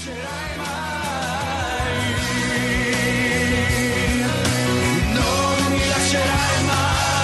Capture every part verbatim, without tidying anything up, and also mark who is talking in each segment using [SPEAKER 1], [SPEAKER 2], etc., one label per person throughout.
[SPEAKER 1] lascerai mai, non mi lascerai mai.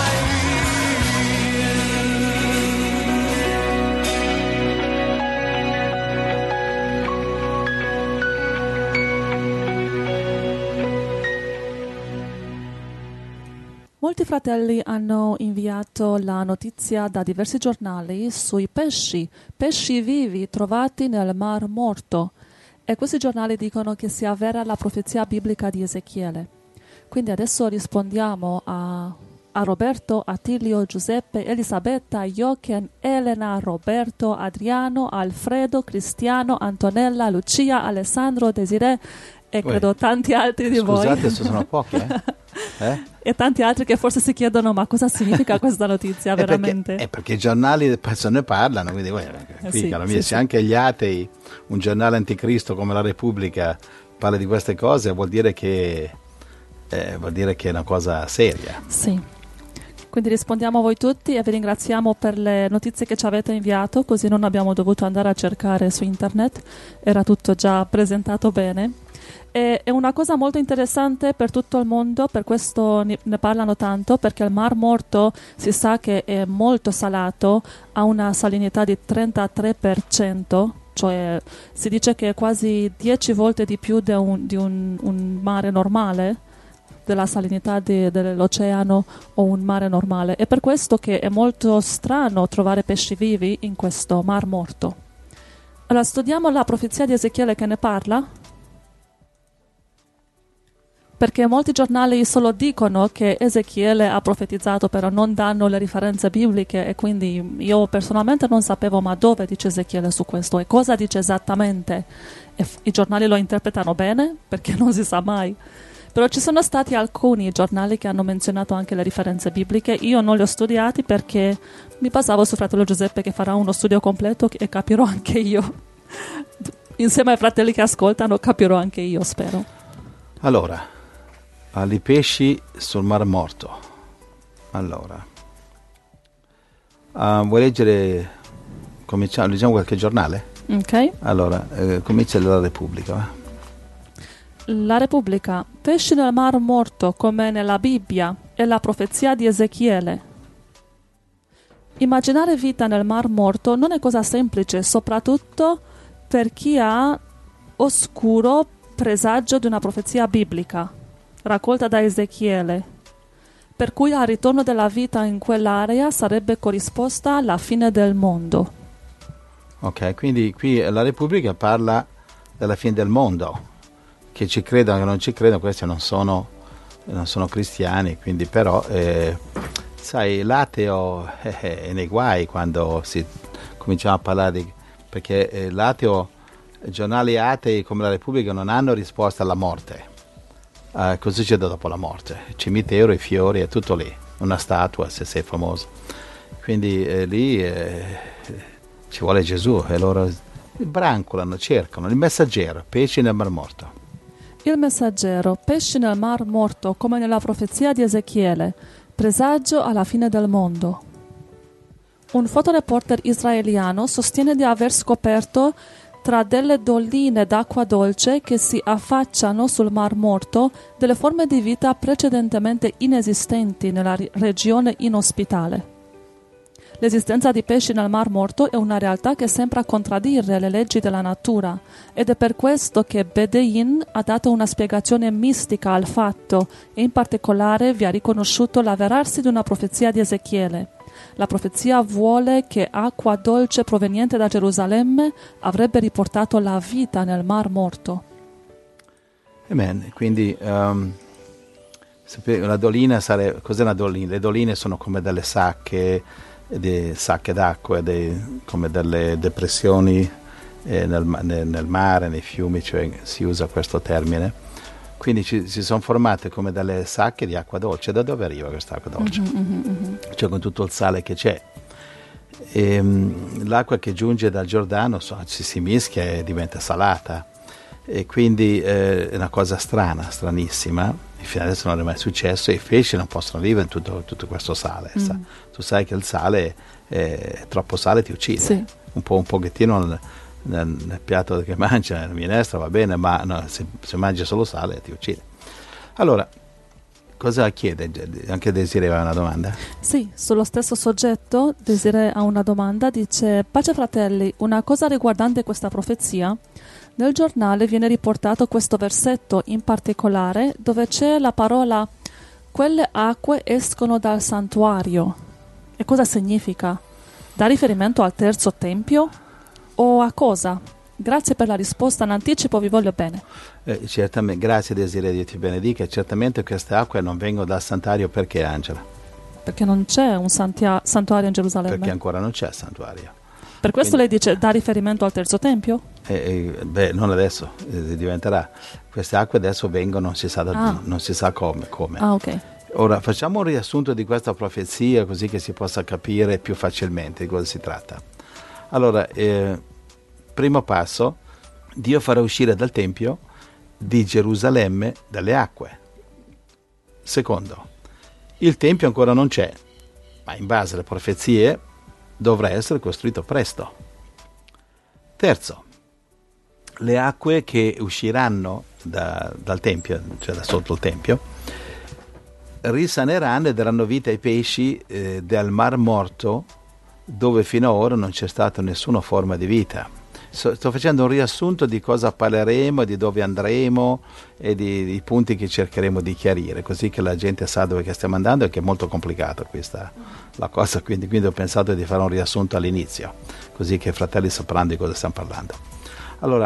[SPEAKER 2] Molti fratelli hanno inviato la notizia da diversi giornali sui pesci, pesci vivi trovati nel Mar Morto, e questi giornali dicono che si avvera la profezia biblica di Ezechiele. Quindi adesso rispondiamo a, a Roberto, Attilio, Giuseppe, Elisabetta, Jochen, Elena, Roberto, Adriano, Alfredo, Cristiano, Antonella, Lucia, Alessandro, Desiree e credo
[SPEAKER 3] Uè,
[SPEAKER 2] tanti altri di voi.
[SPEAKER 3] Scusate, sono pochi, eh? eh?
[SPEAKER 2] E tanti altri che forse si chiedono ma cosa significa questa notizia
[SPEAKER 3] È
[SPEAKER 2] veramente?
[SPEAKER 3] Perché, è perché i giornali se ne parlano, quindi uè,
[SPEAKER 2] Eh
[SPEAKER 3] qui,
[SPEAKER 2] sì,
[SPEAKER 3] caro
[SPEAKER 2] sì,
[SPEAKER 3] mio,
[SPEAKER 2] sì.
[SPEAKER 3] se anche gli atei, un giornale anticristo come la Repubblica parla di queste cose, vuol dire che eh, vuol dire che è una cosa seria.
[SPEAKER 2] Sì. Quindi rispondiamo a voi tutti e vi ringraziamo per le notizie che ci avete inviato, così non abbiamo dovuto andare a cercare su internet, era tutto già presentato bene. E è una cosa molto interessante per tutto il mondo, per questo ne ne parlano tanto, perché il Mar Morto si sa che è molto salato, ha una salinità di trentatré per cento, cioè si dice che è quasi dieci volte di più di un, di un, un mare normale, della salinità di, dell'oceano o un mare normale. È per questo che è molto strano trovare pesci vivi in questo Mar Morto. Allora studiamo la profezia di Ezechiele che ne parla, perché molti giornali solo dicono che Ezechiele ha profetizzato, però non danno le riferenze bibliche, e quindi io personalmente non sapevo ma dove dice Ezechiele su questo e cosa dice esattamente. E f- i giornali lo interpretano bene, perché non si sa mai. Però ci sono stati alcuni giornali che hanno menzionato anche le riferenze bibliche. Io non li ho studiati perché mi basavo su fratello Giuseppe che farà uno studio completo e capirò anche io. Insieme ai fratelli che ascoltano capirò anche io, spero.
[SPEAKER 3] Allora, i pesci sul Mar Morto. Allora, uh, vuoi leggere, cominciamo, leggiamo qualche giornale?
[SPEAKER 2] Ok.
[SPEAKER 3] Allora, eh, comincia dalla Repubblica, va?
[SPEAKER 2] La Repubblica. Pesci nel Mar Morto come nella Bibbia e la profezia di Ezechiele. Immaginare vita nel Mar Morto non è cosa semplice, soprattutto per chi ha oscuro presagio di una profezia biblica raccolta da Ezechiele, per cui al ritorno della vita in quell'area sarebbe corrisposta alla fine del mondo.
[SPEAKER 3] Ok, quindi qui la Repubblica parla della fine del mondo, che ci credono, che non ci credono, questi non sono, non sono cristiani, quindi però, eh, sai, l'ateo eh, è nei guai quando si cominciamo a parlare di, perché eh, l'ateo, giornali atei come la Repubblica non hanno risposta alla morte. Uh, cosa succede dopo la morte? Il cimitero, i fiori, è tutto lì, una statua se sei famoso. Quindi eh, lì eh, ci vuole Gesù e loro brancolano, cercano il messaggero, pesci nel Mar Morto.
[SPEAKER 2] Il messaggero, pesci nel Mar Morto come nella profezia di Ezechiele, presagio alla fine del mondo. Un fotoreporter israeliano sostiene di aver scoperto tra delle dolline d'acqua dolce che si affacciano sul Mar Morto delle forme di vita precedentemente inesistenti nella ri- regione inospitale. L'esistenza di pesci nel Mar Morto è una realtà che sembra contraddire le leggi della natura, ed è per questo che Bedein ha dato una spiegazione mistica al fatto e in particolare vi ha riconosciuto l'avverarsi di una profezia di Ezechiele. La profezia vuole che acqua dolce proveniente da Gerusalemme avrebbe riportato la vita nel Mar Morto.
[SPEAKER 3] Amen. Quindi um, una dolina sarebbe, cos'è una dolina? Le doline sono come delle sacche, delle sacche d'acqua, dei, come delle depressioni eh, nel, nel, nel mare, nei fiumi, cioè si usa questo termine. Quindi ci, si sono formate come delle sacche di acqua dolce. Da dove arriva questa acqua dolce?
[SPEAKER 2] Mm-hmm, mm-hmm.
[SPEAKER 3] Cioè con tutto il sale che c'è. E, um, l'acqua che giunge dal Giordano so, ci si mischia e diventa salata. E quindi eh, è una cosa strana, stranissima. Fino adesso non è mai successo e i pesci non possono vivere in tutto, tutto questo sale. Mm. Sa, tu sai che il sale, eh, troppo sale ti uccide.
[SPEAKER 2] Sì.
[SPEAKER 3] Un po', un pochettino nel, nel piatto che mangia, nella minestra va bene, ma no, se, se mangi solo sale ti uccide. Allora, cosa chiede? Anche Desiree aveva una domanda?
[SPEAKER 2] Sì, sullo stesso soggetto Desiree ha una domanda, dice: pace fratelli, una cosa riguardante questa profezia. Nel giornale viene riportato questo versetto in particolare dove c'è la parola quelle acque escono dal santuario. E cosa significa? Dà riferimento al terzo tempio? O a cosa? Grazie per la risposta in anticipo, vi voglio bene.
[SPEAKER 3] Eh, certamente, grazie Desiree, Dio ti benedica. Certamente queste acque non vengono dal santuario, perché Angela?
[SPEAKER 2] Perché non c'è un santia- santuario in Gerusalemme.
[SPEAKER 3] Perché ancora non c'è santuario.
[SPEAKER 2] Per questo
[SPEAKER 3] Quindi,
[SPEAKER 2] lei dice dà riferimento al terzo tempio?
[SPEAKER 3] Eh, eh, beh, non adesso, eh, diventerà. Queste acque adesso vengono, non si sa, da,
[SPEAKER 2] Ah.
[SPEAKER 3] non si sa come, come.
[SPEAKER 2] Ah, ok.
[SPEAKER 3] Ora facciamo un riassunto di questa profezia così che si possa capire più facilmente di cosa si tratta. Allora, eh, primo passo, Dio farà uscire dal Tempio di Gerusalemme delle acque. Secondo, il Tempio ancora non c'è, ma in base alle profezie dovrà essere costruito presto. Terzo, le acque che usciranno da, dal Tempio, cioè da sotto il Tempio, risaneranno e daranno vita ai pesci eh, del Mar Morto, dove fino ad ora non c'è stata nessuna forma di vita. So, sto facendo un riassunto di cosa parleremo, di dove andremo e di, di punti che cercheremo di chiarire, così che la gente sa dove che stiamo andando, e che è molto complicato questa la cosa, quindi, quindi ho pensato di fare un riassunto all'inizio, così che i fratelli sapranno di cosa stiamo parlando. Allora,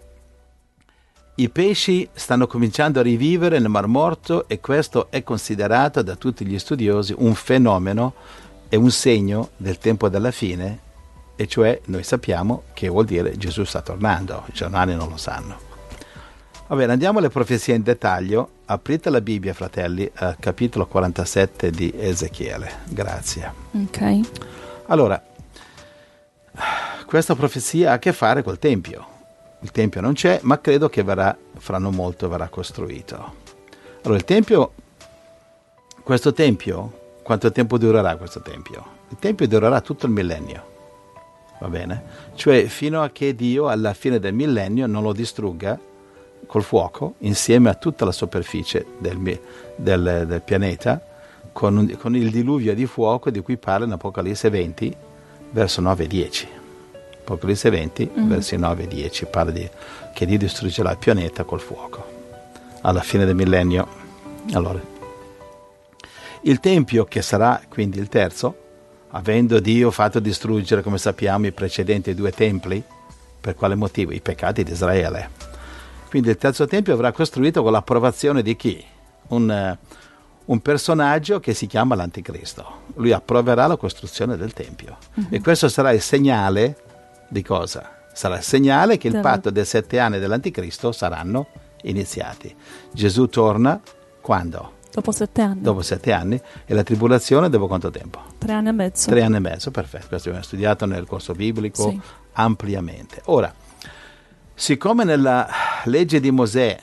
[SPEAKER 3] i pesci stanno cominciando a rivivere nel Mar Morto, e questo è considerato da tutti gli studiosi un fenomeno e un segno del tempo della fine, e cioè noi sappiamo che vuol dire Gesù sta tornando, i giornali non lo sanno. Va bene, andiamo alle profezie in dettaglio. Aprite la Bibbia, fratelli, al capitolo quarantasette di Ezechiele. Grazie.
[SPEAKER 2] Ok.
[SPEAKER 3] Allora, questa profezia ha a che fare col Tempio. Il Tempio non c'è, ma credo che verrà, fra non molto verrà costruito. Allora, il Tempio, questo Tempio, quanto tempo durerà questo Tempio? Il Tempio durerà tutto il millennio, va bene? Cioè fino a che Dio alla fine del millennio non lo distrugga col fuoco, insieme a tutta la superficie del, del, del pianeta, con, un, con il diluvio di fuoco di cui parla in Apocalisse venti, verso nove e dieci. Apocalisse venti, mm-hmm. versi nove e dieci, parla di che Dio distruggerà il pianeta col fuoco alla fine del millennio. Allora, il Tempio, che sarà quindi il terzo, avendo Dio fatto distruggere, come sappiamo, i precedenti due templi, per quale motivo? I peccati di Israele. Quindi il terzo Tempio avrà costruito con l'approvazione di chi? Un, un personaggio che si chiama l'Anticristo. Lui approverà la costruzione del Tempio. Mm-hmm. E questo sarà il segnale di cosa? Sarà il segnale che il patto dei sette anni dell'Anticristo saranno iniziati. Gesù torna quando?
[SPEAKER 2] Dopo sette anni.
[SPEAKER 3] Dopo sette anni. E la tribolazione dopo quanto tempo?
[SPEAKER 2] Tre anni e mezzo.
[SPEAKER 3] Tre anni e mezzo, perfetto. Questo abbiamo studiato nel corso biblico, sì, ampiamente. Ora, siccome nella legge di Mosè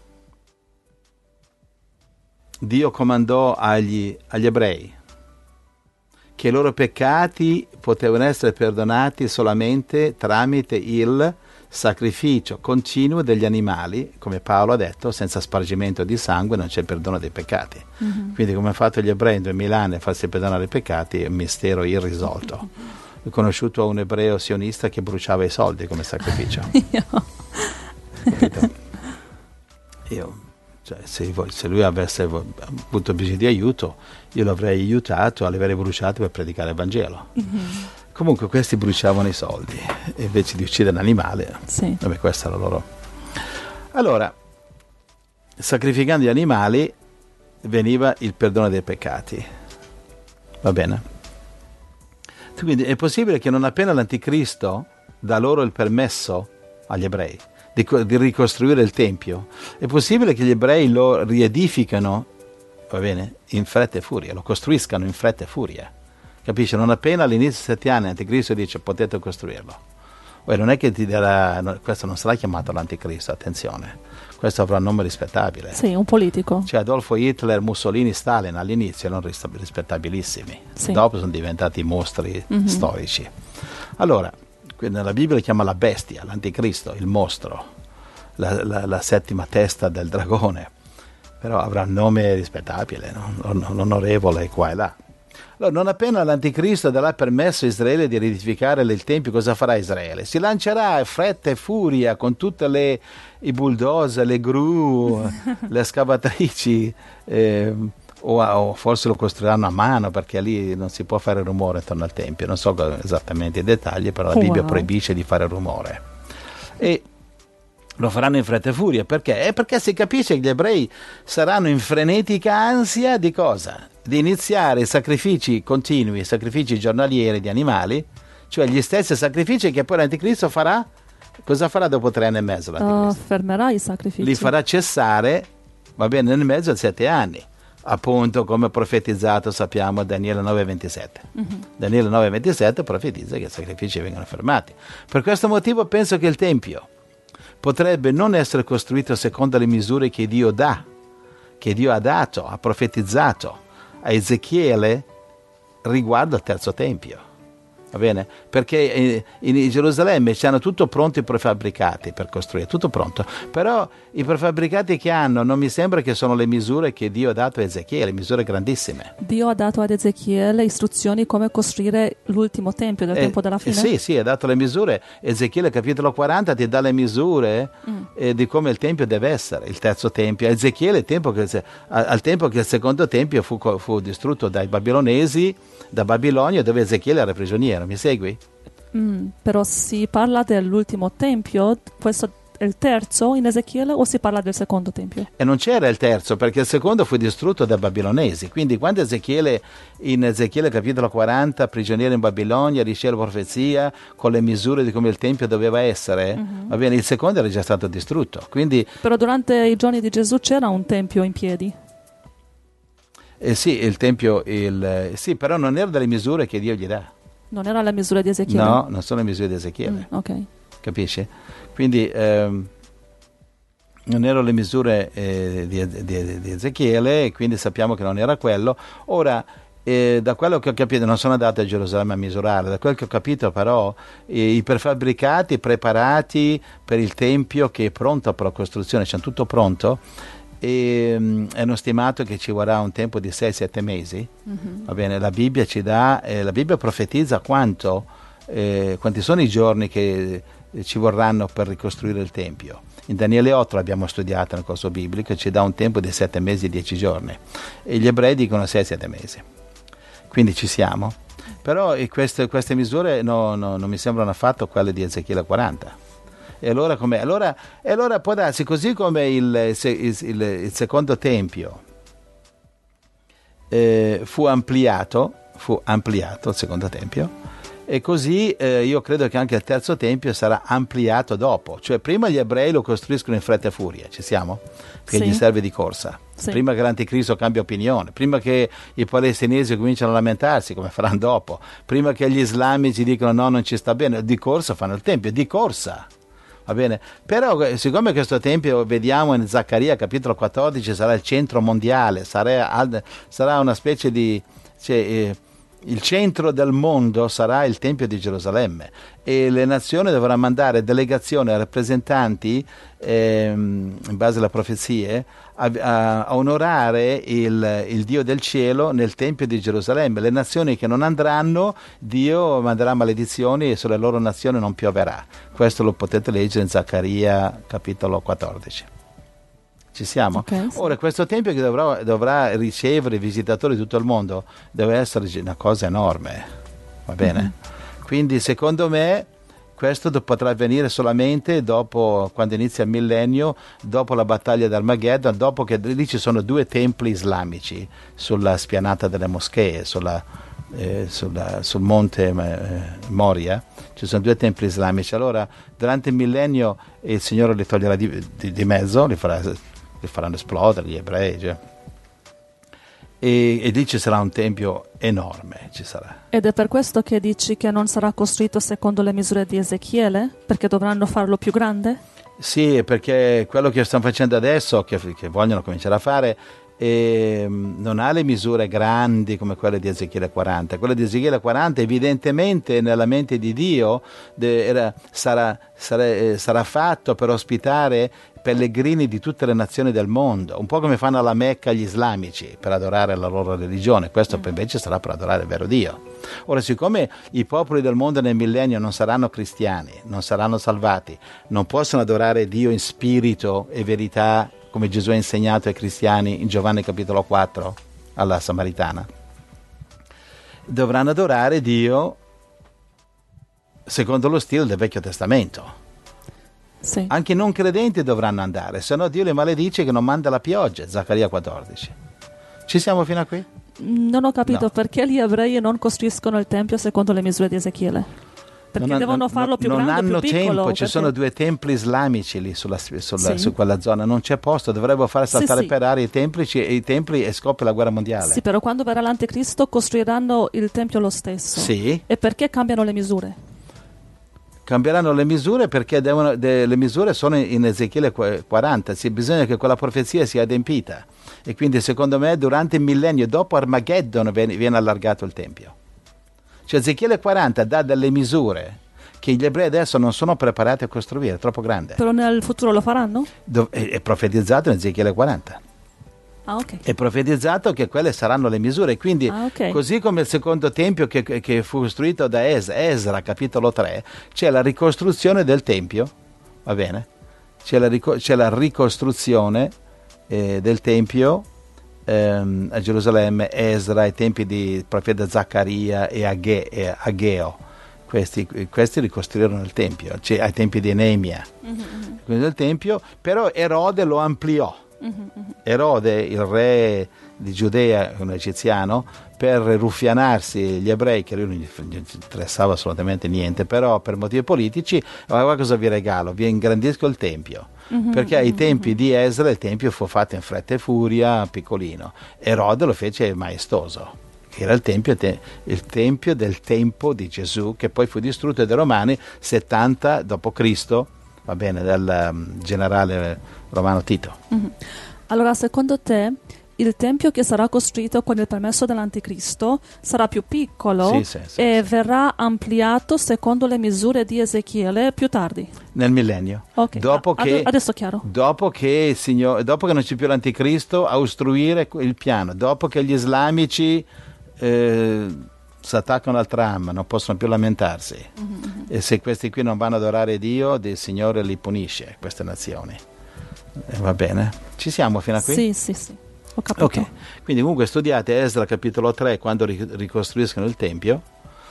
[SPEAKER 3] Dio comandò agli, agli ebrei che i loro peccati potevano essere perdonati solamente tramite il sacrificio continuo degli animali, come Paolo ha detto, senza spargimento di sangue non c'è perdono dei peccati. Mm-hmm. Quindi come hanno fatto gli ebrei in duemila anni a farsi perdonare i peccati è un mistero irrisolto. Ho conosciuto un ebreo sionista che bruciava i soldi come sacrificio. Io, Io cioè, se, se lui avesse avuto bisogno di aiuto, io l'avrei aiutato, l'avrei bruciato per predicare il Vangelo. Mm-hmm. Comunque questi bruciavano i soldi invece di uccidere un animale.
[SPEAKER 2] Sì.
[SPEAKER 3] Vabbè, questo era loro. Allora, sacrificando gli animali veniva il perdono dei peccati. Va bene? Quindi è possibile che non appena l'Anticristo dà loro il permesso agli ebrei di, di ricostruire il Tempio, è possibile che gli ebrei lo riedificano, va bene, in fretta e furia, lo costruiscano in fretta e furia. Capisci? Non appena all'inizio dei sette anni l'Anticristo dice potete costruirlo. Poi non è che ti darà, no, questo non sarà chiamato l'Anticristo, attenzione, questo avrà un nome rispettabile.
[SPEAKER 2] Sì, un politico.
[SPEAKER 3] Cioè Adolfo Hitler, Mussolini, Stalin all'inizio erano rispettabilissimi,
[SPEAKER 2] sì,
[SPEAKER 3] dopo sono diventati mostri mm-hmm. storici. Allora, Quindi nella Bibbia lo chiama la bestia, l'anticristo, il mostro, la, la, la settima testa del dragone, però avrà un nome rispettabile, no? L'onorevole qua e là. Allora, non appena l'anticristo darà permesso a Israele di riedificare il Tempio, cosa farà Israele? Si lancerà a fretta e furia con tutte le i bulldozer, le gru, le escavatrici, eh, o, o forse lo costruiranno a mano, perché lì non si può fare rumore intorno al Tempio. Non so esattamente i dettagli, però la
[SPEAKER 2] Oh,
[SPEAKER 3] Bibbia
[SPEAKER 2] wow.
[SPEAKER 3] proibisce di fare rumore. E lo faranno in fretta e furia, perché? È perché si capisce che gli ebrei saranno in frenetica ansia di cosa? Di iniziare i sacrifici continui, i sacrifici giornalieri di animali, cioè gli stessi sacrifici che poi l'anticristo farà. Cosa farà dopo tre anni e mezzo
[SPEAKER 2] Uh,
[SPEAKER 3] l'anticristo?
[SPEAKER 2] fermerà i sacrifici.
[SPEAKER 3] Li farà cessare, va bene, nel mezzo di sette anni, appunto come profetizzato sappiamo Daniele nove ventisette. Uh-huh. Daniele nove ventisette profetizza che i sacrifici vengono fermati. Per questo motivo penso che il Tempio potrebbe non essere costruito secondo le misure che Dio dà, che Dio ha dato, ha profetizzato a Ezechiele riguardo al terzo Tempio. Va bene? Perché in Gerusalemme c'hanno tutto pronto i prefabbricati per costruire, tutto pronto. Però i prefabbricati che hanno non mi sembra che sono le misure che Dio ha dato a Ezechiele, misure grandissime.
[SPEAKER 2] Dio ha dato ad Ezechiele istruzioni come costruire l'ultimo tempio del
[SPEAKER 3] eh,
[SPEAKER 2] tempo della fine?
[SPEAKER 3] Eh sì, sì, ha dato le misure. Ezechiele capitolo quaranta ti dà le misure mm. eh, di come il tempio deve essere, il terzo tempio. Ezechiele il tempo che, al tempo che il secondo tempio fu, fu distrutto dai babilonesi, da Babilonia, dove Ezechiele era prigioniero. Mi segui?
[SPEAKER 2] Mm, però si parla dell'ultimo tempio, questo è il terzo in Ezechiele, o si parla del secondo tempio?
[SPEAKER 3] E non c'era il terzo, perché il secondo fu distrutto dai babilonesi. Quindi quando Ezechiele, in Ezechiele capitolo quaranta, prigioniero in Babilonia, riceve la profezia con le misure di come il tempio doveva essere, uh-huh. va bene, il secondo era già stato distrutto. Quindi,
[SPEAKER 2] però durante i giorni di Gesù c'era un tempio in piedi.
[SPEAKER 3] Eh sì, il tempio, il, sì, però non era delle misure che Dio gli dà.
[SPEAKER 2] Non era la misura di Ezechiele?
[SPEAKER 3] No, non sono le misure di Ezechiele.
[SPEAKER 2] Mm, ok.
[SPEAKER 3] Capisci? Quindi ehm, non erano le misure eh, di, di, di Ezechiele, e quindi sappiamo che non era quello. Ora, eh, da quello che ho capito, non sono andato a Gerusalemme a misurare, da quello che ho capito però, eh, i prefabbricati preparati per il tempio che è pronto per la costruzione, c'è tutto pronto, e um, hanno stimato che ci vorrà un tempo di sei sette mesi. Uh-huh. Va bene, la Bibbia ci dà, eh, la Bibbia profetizza quanto, eh, quanti sono i giorni che eh, ci vorranno per ricostruire il Tempio. In Daniele otto l'abbiamo studiato nel corso biblico, ci dà un tempo di sette mesi e dieci giorni, e gli ebrei dicono sei sette mesi. Quindi ci siamo. Però eh, queste, queste misure no, no, non mi sembrano affatto quelle di Ezechiele quaranta. E allora, com'è? Allora, e allora può darsi, così come il, il, il, il secondo tempio eh, fu ampliato, fu ampliato il secondo tempio, e così eh, io credo che anche il terzo tempio sarà ampliato dopo. Cioè prima gli ebrei lo costruiscono in fretta e furia, ci siamo? Che sì. Gli serve di corsa. Sì. Prima che l'anticristo cambia opinione, prima che i palestinesi cominciano a lamentarsi, come faranno dopo, prima che gli islamici dicono no, non ci sta bene, di corsa fanno il tempio, di corsa. Va bene, però siccome questo tempio, vediamo in Zaccaria capitolo quattordici, sarà il centro mondiale, sarà, sarà una specie di, cioè, eh, il centro del mondo sarà il Tempio di Gerusalemme, e le nazioni dovranno mandare delegazioni, rappresentanti eh, in base alle profezie a, a, a onorare il, il Dio del cielo nel Tempio di Gerusalemme. Le nazioni che non andranno, Dio manderà maledizioni e sulle loro nazioni non pioverà. Questo lo potete leggere in Zaccaria capitolo quattordici. Ci siamo?
[SPEAKER 2] Okay, sì.
[SPEAKER 3] Ora, questo tempio che dovrà, dovrà ricevere visitatori di tutto il mondo deve essere una cosa enorme, va bene? Mm-hmm. Quindi secondo me questo potrà avvenire solamente dopo, quando inizia il millennio, dopo la battaglia d'Armageddon, dopo che lì ci sono due templi islamici sulla spianata delle moschee, sulla, eh, sulla, sul monte eh, Moria. Ci sono due templi islamici. Allora, durante il millennio il Signore li toglierà di, di, di mezzo, li farà... li faranno esplodere gli ebrei, cioè. e, e lì ci sarà un tempio enorme, ci sarà.
[SPEAKER 2] Ed è per questo che dici che non sarà costruito secondo le misure di Ezechiele, perché dovranno farlo più grande?
[SPEAKER 3] Sì, perché quello che stanno facendo adesso, che, che vogliono cominciare a fare, e non ha le misure grandi come quelle di Ezechiele quaranta. Quelle di Ezechiele quaranta evidentemente nella mente di Dio de, era, sarà, sarà, eh, sarà fatto per ospitare pellegrini di tutte le nazioni del mondo, un po' come fanno alla Mecca gli islamici per adorare la loro religione. Questo mm. invece sarà per adorare il vero Dio. Ora, siccome i popoli del mondo nel millennio non saranno cristiani, non saranno salvati, non possono adorare Dio in spirito e verità come Gesù ha insegnato ai cristiani in Giovanni capitolo quattro alla Samaritana, dovranno adorare Dio secondo lo stile del Vecchio Testamento.
[SPEAKER 2] Sì.
[SPEAKER 3] Anche i non credenti dovranno andare, se no Dio li maledice che non manda la pioggia. Zaccaria quattordici. Ci siamo fino a qui?
[SPEAKER 2] Non ho capito
[SPEAKER 3] No.
[SPEAKER 2] perché gli ebrei non costruiscono il tempio secondo le misure di Ezechiele. Perché
[SPEAKER 3] non,
[SPEAKER 2] devono
[SPEAKER 3] non,
[SPEAKER 2] farlo più
[SPEAKER 3] non
[SPEAKER 2] grande,
[SPEAKER 3] hanno
[SPEAKER 2] più piccolo?
[SPEAKER 3] tempo, ci
[SPEAKER 2] perché...
[SPEAKER 3] sono due templi islamici lì sulla, sulla,
[SPEAKER 2] Sì.
[SPEAKER 3] su quella zona, non c'è posto, dovrebbero fare saltare
[SPEAKER 2] Sì, sì.
[SPEAKER 3] per aria i templi, i templi e scoppia la guerra mondiale.
[SPEAKER 2] Sì, però quando verrà l'anticristo costruiranno il tempio lo stesso.
[SPEAKER 3] Sì.
[SPEAKER 2] E perché cambiano le misure?
[SPEAKER 3] Cambieranno le misure perché devono, de, le misure sono in Ezechiele quaranta, sì, bisogna che quella profezia sia adempita, e quindi secondo me durante il millennio, dopo Armageddon, viene, viene allargato il Tempio. Cioè Ezechiele quaranta dà delle misure che gli ebrei adesso non sono preparati a costruire, è troppo grande.
[SPEAKER 2] Però nel futuro lo faranno?
[SPEAKER 3] Dov- è, è profetizzato in Ezechiele quaranta.
[SPEAKER 2] Ah, ok.
[SPEAKER 3] È profetizzato che quelle saranno le misure, quindi
[SPEAKER 2] Ah, ok.
[SPEAKER 3] così come il secondo tempio che, che fu costruito da Esra, Esra capitolo tre, c'è la ricostruzione del tempio, va bene? C'è la, rico- c'è la ricostruzione eh, del tempio ehm, a Gerusalemme, Esra, i tempi di profeta Zaccaria e, Age- e Ageo. Questi, questi ricostruirono il tempio, cioè ai tempi di Neemia, mm-hmm. il tempio, però Erode lo ampliò. Erode, il re di Giudea, un egiziano, per ruffianarsi gli ebrei, che lui non gli interessava assolutamente niente, però per motivi politici, guarda cosa vi regalo, vi ingrandisco il tempio, mm-hmm, perché ai tempi mm-hmm. di Esra il tempio fu fatto in fretta e furia, piccolino. Erode lo fece maestoso. Era il tempio, te, il tempio del tempo di Gesù, che poi fu distrutto dai Romani settanta dopo Cristo, va bene, dal um, generale romano Tito.
[SPEAKER 2] Mm-hmm. Allora, secondo te, il tempio che sarà costruito con il permesso dell'anticristo sarà più piccolo
[SPEAKER 3] sì, sì, sì,
[SPEAKER 2] e
[SPEAKER 3] sì.
[SPEAKER 2] verrà ampliato secondo le misure di Ezechiele più tardi?
[SPEAKER 3] Nel millennio.
[SPEAKER 2] Okay.
[SPEAKER 3] Dopo
[SPEAKER 2] A-
[SPEAKER 3] che,
[SPEAKER 2] adesso è chiaro.
[SPEAKER 3] Dopo che, il Signore, dopo che non c'è più l'anticristo a ostruire il piano, dopo che gli islamici eh, si attaccano al tram, non possono più lamentarsi, mm-hmm. e se questi qui non vanno ad adorare Dio, il Signore li punisce, queste nazioni. Eh, va bene? Ci siamo fino a qui?
[SPEAKER 2] Sì, sì, sì. Ho capito.
[SPEAKER 3] Ok, quindi comunque studiate Esra capitolo tre quando ricostruiscono il Tempio.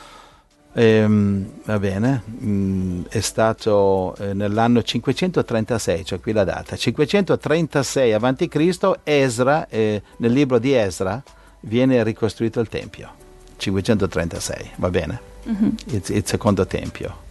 [SPEAKER 3] Ehm, va bene, mm, è stato eh, nell'anno cinquecentotrentasei, cioè qui la data, cinquecentotrentasei avanti Cristo, Esra, eh, nel libro di Esra viene ricostruito il Tempio, cinquecentotrentasei, va bene? Mm-hmm. Il, il secondo Tempio.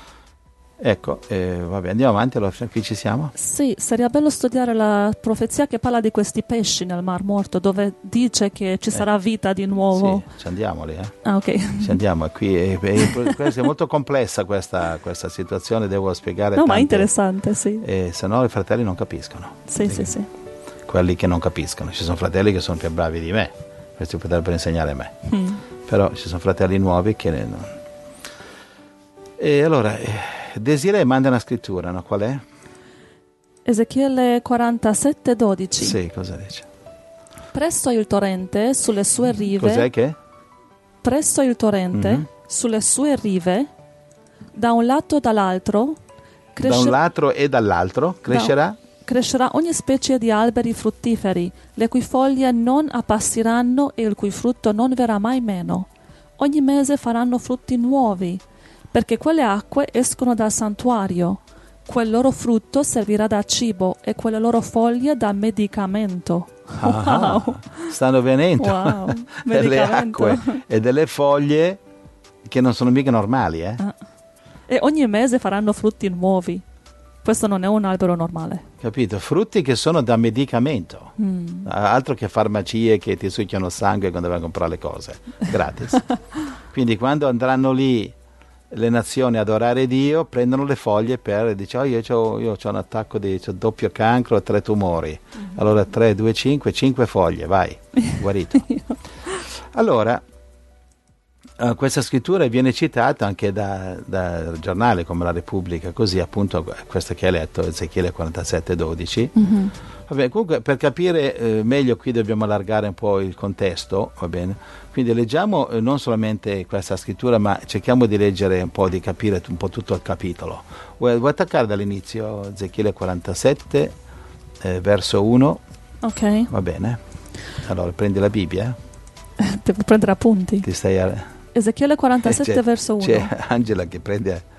[SPEAKER 3] Ecco, eh, vabbè, andiamo avanti, allora qui ci siamo?
[SPEAKER 2] Sì, sarebbe bello studiare la profezia che parla di questi pesci nel Mar Morto, dove dice che ci
[SPEAKER 3] eh.
[SPEAKER 2] sarà vita di nuovo.
[SPEAKER 3] Sì, ci andiamo lì, eh?
[SPEAKER 2] Ah, ok.
[SPEAKER 3] Ci andiamo, qui è, è, è molto complessa questa, questa situazione, devo spiegare
[SPEAKER 2] No,
[SPEAKER 3] tante,
[SPEAKER 2] ma è interessante, sì.
[SPEAKER 3] Eh, se no i fratelli non capiscono.
[SPEAKER 2] Sì,
[SPEAKER 3] eh,
[SPEAKER 2] sì, sì.
[SPEAKER 3] Quelli che non capiscono, ci sono fratelli che sono più bravi di me, questi potrebbero insegnare a me, mm. però ci sono fratelli nuovi che... Non... E allora... Eh, Desiree manda una scrittura, no? Qual è?
[SPEAKER 2] Ezechiele quarantasette dodici.
[SPEAKER 3] Sì, cosa dice?
[SPEAKER 2] Presso il torrente, sulle sue rive...
[SPEAKER 3] Cos'è che?
[SPEAKER 2] Presso il torrente, mm-hmm. sulle sue rive, da un lato e dall'altro...
[SPEAKER 3] Cresce... Da un lato e dall'altro crescerà?
[SPEAKER 2] Da... Crescerà ogni specie di alberi fruttiferi, le cui foglie non appassiranno e il cui frutto non verrà mai meno. Ogni mese faranno frutti nuovi, perché quelle acque escono dal santuario, quel loro frutto servirà da cibo e quelle loro foglie da medicamento.
[SPEAKER 3] Ah,
[SPEAKER 2] wow.
[SPEAKER 3] Stanno venendo
[SPEAKER 2] wow.
[SPEAKER 3] delle acque e delle foglie che non sono mica normali, eh?
[SPEAKER 2] Ah. E ogni mese faranno frutti nuovi. Questo non è un albero normale.
[SPEAKER 3] Capito? Frutti che sono da medicamento,
[SPEAKER 2] mm.
[SPEAKER 3] altro che farmacie che ti succhiano sangue quando vai a comprare le cose gratis. Quindi quando andranno lì le nazioni adorare Dio, prendono le foglie per, dice, oh, io ho io c'ho un attacco di c'ho doppio cancro e tre tumori. Mm-hmm. Allora tre, due, cinque, cinque foglie, vai, guarito. Allora, uh, questa scrittura viene citata anche da, da giornali come La Repubblica, così appunto questa che hai letto, Ezechiele quarantasette dodici. Mm-hmm. Vabbè, comunque per capire eh, meglio qui dobbiamo allargare un po' il contesto, va bene? Quindi leggiamo eh, non solamente questa scrittura, ma cerchiamo di leggere un po', di capire un po' tutto il capitolo. Vuoi, vuoi attaccare dall'inizio Ezechiele quarantasette, eh, verso uno?
[SPEAKER 2] Ok.
[SPEAKER 3] Va bene. Allora prendi la Bibbia.
[SPEAKER 2] Devo prendere appunti.
[SPEAKER 3] Ti stai a...
[SPEAKER 2] Ezechiele quarantasette,
[SPEAKER 3] c'è,
[SPEAKER 2] verso uno.
[SPEAKER 3] C'è Angela che prende...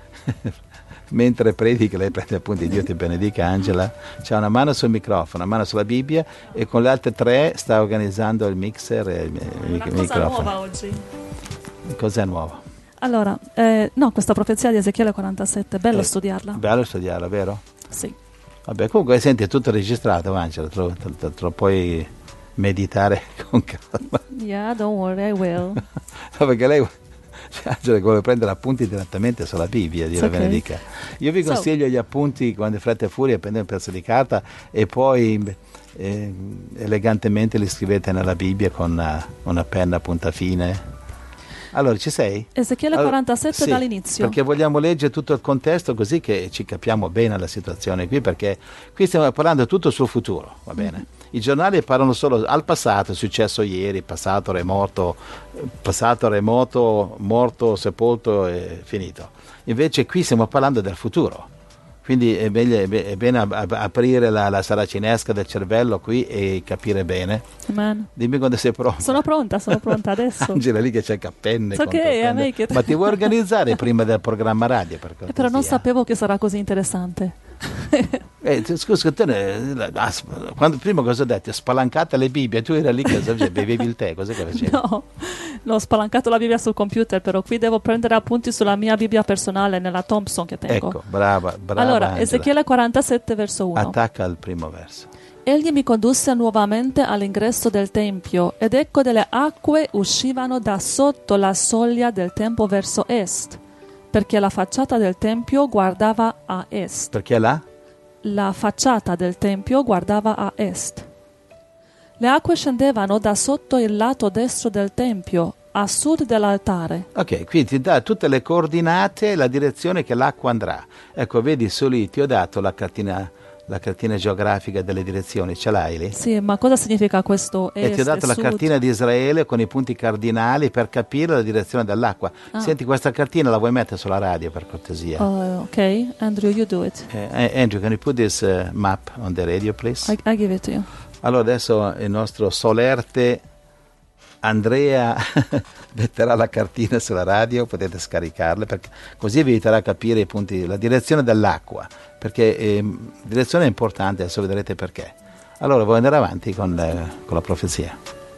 [SPEAKER 3] mentre predica, lei prende appunti. Dio ti benedica, Angela. C'ha una mano sul microfono, una mano sulla Bibbia e con le altre tre sta organizzando il mixer e il, il
[SPEAKER 2] una cosa
[SPEAKER 3] microfono.
[SPEAKER 2] Nuova oggi.
[SPEAKER 3] Cos'è nuovo?
[SPEAKER 2] Allora, eh, no, questa profezia di Ezechiele quarantasette, è bello
[SPEAKER 3] eh,
[SPEAKER 2] studiarla.
[SPEAKER 3] Bello studiarla, vero?
[SPEAKER 2] Sì.
[SPEAKER 3] Vabbè, comunque senti, è tutto registrato, Angela, te lo, te, te lo puoi meditare con calma.
[SPEAKER 2] Yeah, don't worry, I will.
[SPEAKER 3] No, perché lei... Cioè, Angela vuole prendere appunti direttamente sulla Bibbia, Dio la
[SPEAKER 2] okay.
[SPEAKER 3] benedica. Io vi consiglio so. gli appunti quando è fretta e furia, prendete un pezzo di carta e poi eh, elegantemente li scrivete nella Bibbia con una, una penna a punta fine. Allora, ci sei?
[SPEAKER 2] Ezechiele
[SPEAKER 3] allora,
[SPEAKER 2] quarantasette
[SPEAKER 3] sì,
[SPEAKER 2] dall'inizio.
[SPEAKER 3] Perché vogliamo leggere tutto il contesto così che ci capiamo bene la situazione qui, perché qui stiamo parlando tutto sul futuro, va bene? Mm-hmm. I giornali parlano solo al passato, è successo ieri, passato, remoto, passato, remoto, morto, sepolto e finito. Invece qui stiamo parlando del futuro. Quindi è bene, è bene aprire la, la saracinesca del cervello qui e capire bene.
[SPEAKER 2] Amen.
[SPEAKER 3] Dimmi quando sei pronta.
[SPEAKER 2] Sono pronta, sono pronta adesso.
[SPEAKER 3] Angela lì che c'è cappenne.
[SPEAKER 2] So che è, make it.
[SPEAKER 3] Ma ti vuoi organizzare prima del programma radio? Per
[SPEAKER 2] eh, però non sapevo che sarà così interessante.
[SPEAKER 3] eh, scusa, te ne, quando, prima cosa ho detto? Spalancate le Bibbie, tu eri lì che bevevi il tè, cosa che facevi?
[SPEAKER 2] No, l'ho spalancato la Bibbia sul computer, però qui devo prendere appunti sulla mia Bibbia personale, nella Thompson che tengo.
[SPEAKER 3] Ecco, brava, brava.
[SPEAKER 2] Allora,
[SPEAKER 3] Angela.
[SPEAKER 2] Ezechiele quarantasette, verso uno.
[SPEAKER 3] Attacca al primo verso.
[SPEAKER 2] Egli mi condusse nuovamente all'ingresso del Tempio, ed ecco delle acque uscivano da sotto la soglia del Tempio verso est, perché la facciata del Tempio guardava a est.
[SPEAKER 3] Perché là?
[SPEAKER 2] La facciata del Tempio guardava a est. Le acque scendevano da sotto il lato destro del Tempio, a sud dell'altare.
[SPEAKER 3] Ok, qui ti dà tutte le coordinate e la direzione che l'acqua andrà. Ecco, vedi, su lì ti ho dato la cartina, la cartina geografica delle direzioni, ce l'hai lì?
[SPEAKER 2] Sì, ma cosa significa questo est
[SPEAKER 3] e ti ho dato
[SPEAKER 2] e
[SPEAKER 3] la
[SPEAKER 2] sud?
[SPEAKER 3] cartina di Israele con i punti cardinali per capire la direzione dell'acqua.
[SPEAKER 2] Ah.
[SPEAKER 3] Senti, questa cartina la vuoi mettere sulla radio per cortesia?
[SPEAKER 2] Uh, ok, Andrew, you do it.
[SPEAKER 3] Eh, Andrew, can you put this uh, map on the radio, please?
[SPEAKER 2] I, I give it to you.
[SPEAKER 3] Allora adesso il nostro solerte Andrea metterà la cartina sulla radio, potete scaricarla, perché così vi aiuterà a capire i punti, la direzione dell'acqua, perché eh, direzione è importante, adesso vedrete perché. Allora vuoi andare avanti con, le, con la profezia?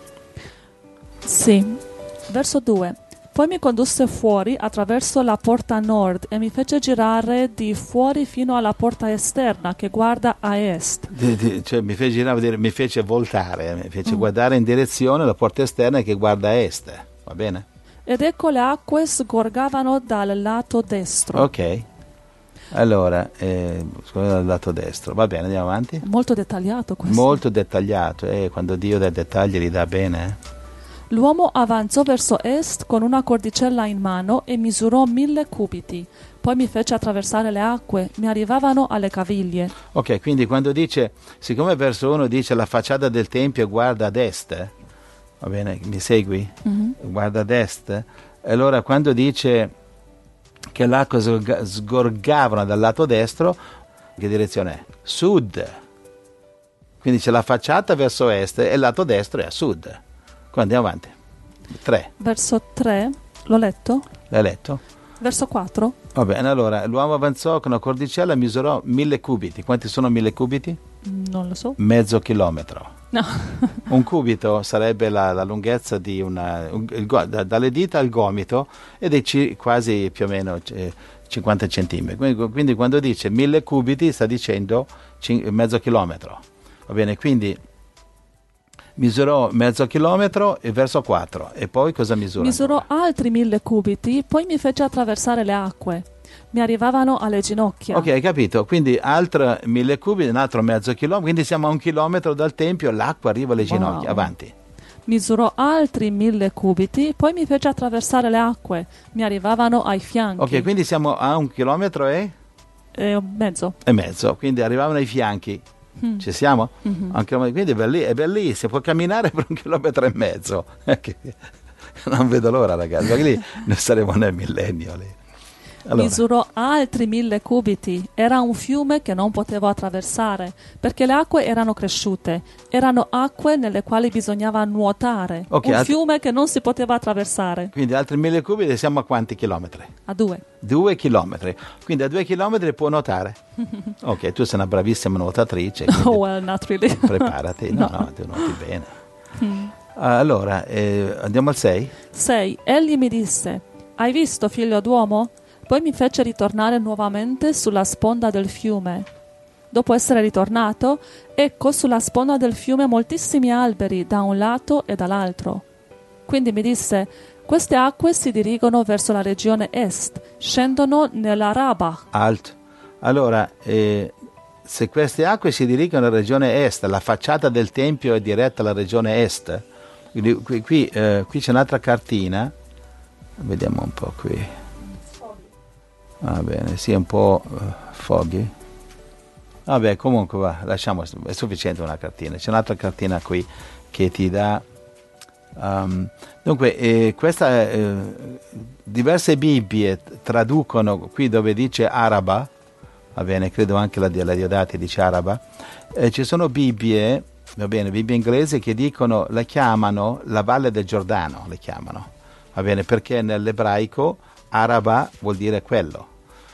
[SPEAKER 2] Sì, verso due. Poi mi condusse fuori attraverso la porta nord e mi fece girare di fuori fino alla porta esterna che guarda a est.
[SPEAKER 3] Di, di, cioè, mi fece girare, dire, mi fece voltare, mi fece mm. guardare in direzione la porta esterna che guarda a est, va bene?
[SPEAKER 2] Ed ecco le acque sgorgavano dal lato destro.
[SPEAKER 3] Ok, allora, eh, dal lato destro, va bene, andiamo avanti?
[SPEAKER 2] Molto dettagliato questo.
[SPEAKER 3] Molto dettagliato, eh, quando Dio dà dettagli li dà bene, eh?
[SPEAKER 2] L'uomo avanzò verso est con una cordicella in mano e misurò mille cubiti. Poi mi fece attraversare le acque, mi arrivavano alle caviglie.
[SPEAKER 3] Ok, quindi quando dice, siccome verso uno dice la facciata del Tempio guarda ad est, eh? Va bene, mi segui? Mm-hmm. Guarda ad est, eh? Allora quando dice che le acque sgorgavano dal lato destro, che direzione è? Sud. Quindi c'è la facciata verso est e il lato destro è a sud. Quindi andiamo avanti. tre.
[SPEAKER 2] Verso tre, l'ho letto?
[SPEAKER 3] L'hai letto?
[SPEAKER 2] Verso quattro.
[SPEAKER 3] Va bene, allora l'uomo avanzò con una cordicella e misurò mille cubiti. Quanti sono mille cubiti?
[SPEAKER 2] Non lo so.
[SPEAKER 3] Mezzo chilometro.
[SPEAKER 2] No.
[SPEAKER 3] Un cubito sarebbe la, la lunghezza di una... Un, il, da, dalle dita al gomito ed è ci, quasi più o meno eh, cinquanta centimetri. Quindi, quindi quando dice mille cubiti sta dicendo cin, mezzo chilometro. Va bene, quindi... Misurò mezzo chilometro e verso quattro. E poi cosa misura?
[SPEAKER 2] Misurò altri mille cubiti, poi mi fece attraversare le acque. Mi arrivavano alle ginocchia.
[SPEAKER 3] Ok, hai capito? Quindi altro mille cubi, un altro mezzo chilometro, quindi siamo a un chilometro dal tempio, l'acqua arriva alle ginocchia.
[SPEAKER 2] Wow.
[SPEAKER 3] Avanti.
[SPEAKER 2] Misurò altri mille cubiti, poi mi fece attraversare le acque. Mi arrivavano ai fianchi.
[SPEAKER 3] Ok, quindi siamo a un chilometro e,
[SPEAKER 2] E mezzo.
[SPEAKER 3] e mezzo, quindi arrivavano ai fianchi.
[SPEAKER 2] Mm.
[SPEAKER 3] Ci siamo?
[SPEAKER 2] Mhm.
[SPEAKER 3] A un chilometro- quindi è, belli- è bellissimo, può camminare per un chilometro e mezzo. Che- non vedo l'ora, ragazzi, perché lì noi saremo nel millennio lì. Allora,
[SPEAKER 2] Misurò altri mille cubiti. Era un fiume che non potevo attraversare perché le acque erano cresciute. Erano acque nelle quali bisognava nuotare.
[SPEAKER 3] Ok,
[SPEAKER 2] un
[SPEAKER 3] alt-
[SPEAKER 2] fiume che non si poteva attraversare.
[SPEAKER 3] quindi altri mille cubi e siamo a quanti chilometri?
[SPEAKER 2] A due.
[SPEAKER 3] Due chilometri. Quindi a due chilometri può nuotare. Ok, tu sei una bravissima nuotatrice. quindi
[SPEAKER 2] Oh, well, not really.
[SPEAKER 3] preparati. No,
[SPEAKER 2] No.
[SPEAKER 3] no, tu nuoti bene.
[SPEAKER 2] Mm.
[SPEAKER 3] Ah, allora, eh, andiamo al sei?
[SPEAKER 2] sei. Egli mi disse: Hai visto, figlio d'uomo? Poi mi fece ritornare nuovamente sulla sponda del fiume. Dopo essere ritornato, ecco sulla sponda del fiume moltissimi alberi da un lato e dall'altro. Quindi mi disse: queste acque si dirigono verso la regione est, scendono nell'Araba.
[SPEAKER 3] Alt. Allora, eh, se queste acque si dirigono alla regione est, la facciata del tempio è diretta alla regione est. Quindi qui, qui, eh, qui c'è un'altra cartina. Vediamo un po' qui. Va bene, sì, è un po' uh, foggy. Vabbè, comunque va, lasciamo, è sufficiente una cartina. C'è un'altra cartina qui che ti dà. Um, dunque, eh, questa, eh, diverse Bibbie traducono qui dove dice araba, va bene, credo anche la, la Diodati dice araba. Eh, ci sono Bibbie, va bene, Bibbie inglesi che dicono, la chiamano la Valle del Giordano, le chiamano, va bene, perché nell'ebraico araba vuol dire quello.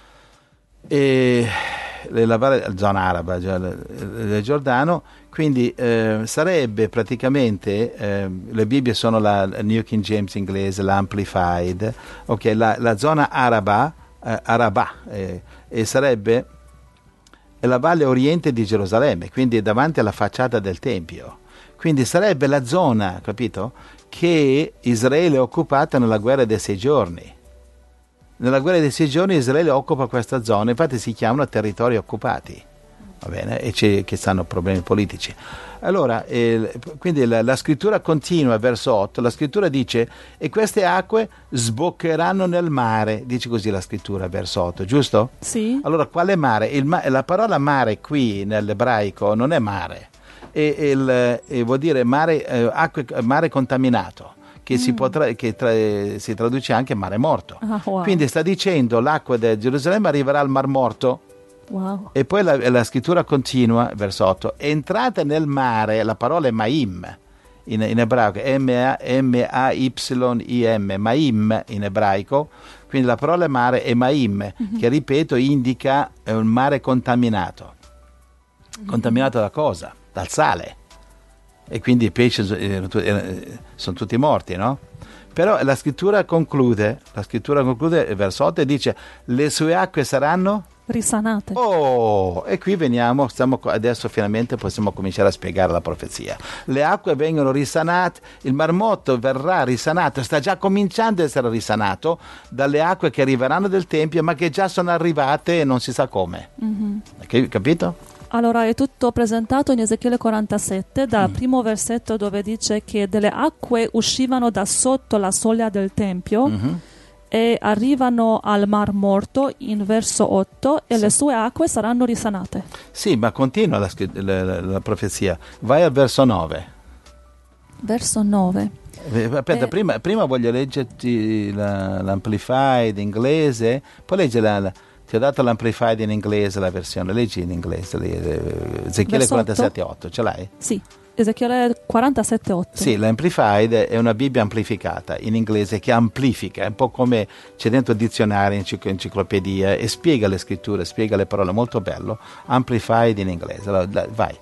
[SPEAKER 3] E la valle, zona araba, cioè del Giordano, quindi eh, sarebbe praticamente, eh, le Bibbie sono la New King James inglese, l'Amplified, ok, la, la zona araba, eh, araba, eh, e sarebbe la valle oriente di Gerusalemme, quindi davanti alla facciata del Tempio, quindi sarebbe la zona, capito, che Israele è occupata nella guerra dei sei giorni. Nella guerra dei sei giorni Israele occupa questa zona, infatti si chiamano territori occupati, va bene, e c'è, che stanno problemi politici. Allora, eh, quindi la, la scrittura continua, verso otto, la scrittura dice, e queste acque sboccheranno nel mare, dice così la scrittura, verso otto, giusto?
[SPEAKER 2] Sì.
[SPEAKER 3] Allora, quale mare? Il ma- la parola mare qui nell'ebraico non è mare, è, è il, è, vuol dire mare, eh, acque, mare contaminato. Che, si, potrà, che tra, si traduce anche mare morto.
[SPEAKER 2] Ah, wow.
[SPEAKER 3] Quindi sta dicendo l'acqua di Gerusalemme arriverà al Mar Morto.
[SPEAKER 2] Wow.
[SPEAKER 3] E poi la, la scrittura continua, verso otto, entrate nel mare, la parola è Maim in, in ebraico, M A Y I M, Maim in ebraico, quindi la parola mare è Maim, mm-hmm. che ripeto indica è un mare contaminato. Mm-hmm. Contaminato da cosa? Dal sale. E quindi i pesci eh, sono tutti morti, no? Però la scrittura conclude, la scrittura conclude verso otto e dice, le sue acque saranno
[SPEAKER 2] risanate.
[SPEAKER 3] Oh, e qui veniamo, stiamo, adesso finalmente possiamo cominciare a spiegare la profezia. Le acque vengono risanate, il Mar Morto verrà risanato, sta già cominciando ad essere risanato dalle acque che arriveranno del Tempio, ma che già sono arrivate e non si sa come. Mm-hmm. Capito?
[SPEAKER 2] Allora è tutto presentato in Ezechiele quarantasette, dal mm. primo versetto dove dice che delle acque uscivano da sotto la soglia del Tempio mm-hmm. e arrivano al Mar Morto in verso otto e sì. le sue acque saranno risanate.
[SPEAKER 3] Sì, ma continua la, la, la, la profezia. Vai al verso nove.
[SPEAKER 2] Verso nove.
[SPEAKER 3] Aspetta, eh, prima, prima voglio leggerti la, l'Amplified inglese, poi leggi la... la Ti ho dato l'Amplified in inglese, la versione, leggi in inglese, Ezechiele quarantasette otto, ce l'hai?
[SPEAKER 2] Sì, Ezechiele quarantasette otto.
[SPEAKER 3] Sì, l'Amplified è una Bibbia amplificata in inglese che amplifica, è un po' come c'è dentro dizionario, enciclopedia e spiega le scritture, spiega le parole, molto bello, Amplified in inglese, allora, vai.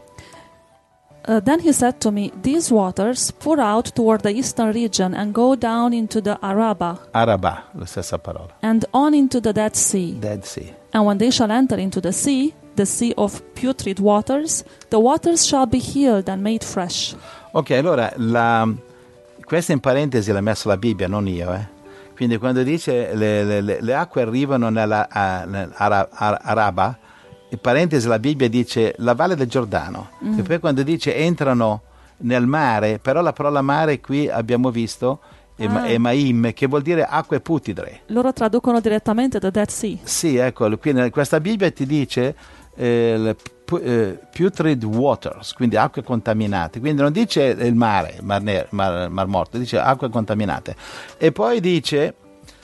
[SPEAKER 2] Uh, then he said to me, these waters pour out toward the eastern region and go down into the Araba.
[SPEAKER 3] Araba, la stessa parola.
[SPEAKER 2] And on into the Dead Sea.
[SPEAKER 3] Dead Sea.
[SPEAKER 2] And when they shall enter into the sea, the sea of putrid waters, the waters shall be healed and made fresh.
[SPEAKER 3] Ok, allora, la, questa in parentesi l'ha messo la Bibbia, non io, eh. Quindi quando dice le, le, le, le acque arrivano nella a, nell'Ara- Ar- Araba, in parentesi la Bibbia dice la valle del Giordano,
[SPEAKER 2] Mm.
[SPEAKER 3] e poi quando dice entrano nel mare, però la parola mare qui abbiamo visto è,
[SPEAKER 2] Ah.
[SPEAKER 3] è Maim, che vuol dire acque putidre.
[SPEAKER 2] Loro traducono direttamente the Dead Sea.
[SPEAKER 3] Sì, ecco, qui in questa Bibbia ti dice eh, le pu- eh, putrid waters, quindi acque contaminate, quindi non dice il mare, mar, ne- mar, mar morto, dice acque contaminate. E poi dice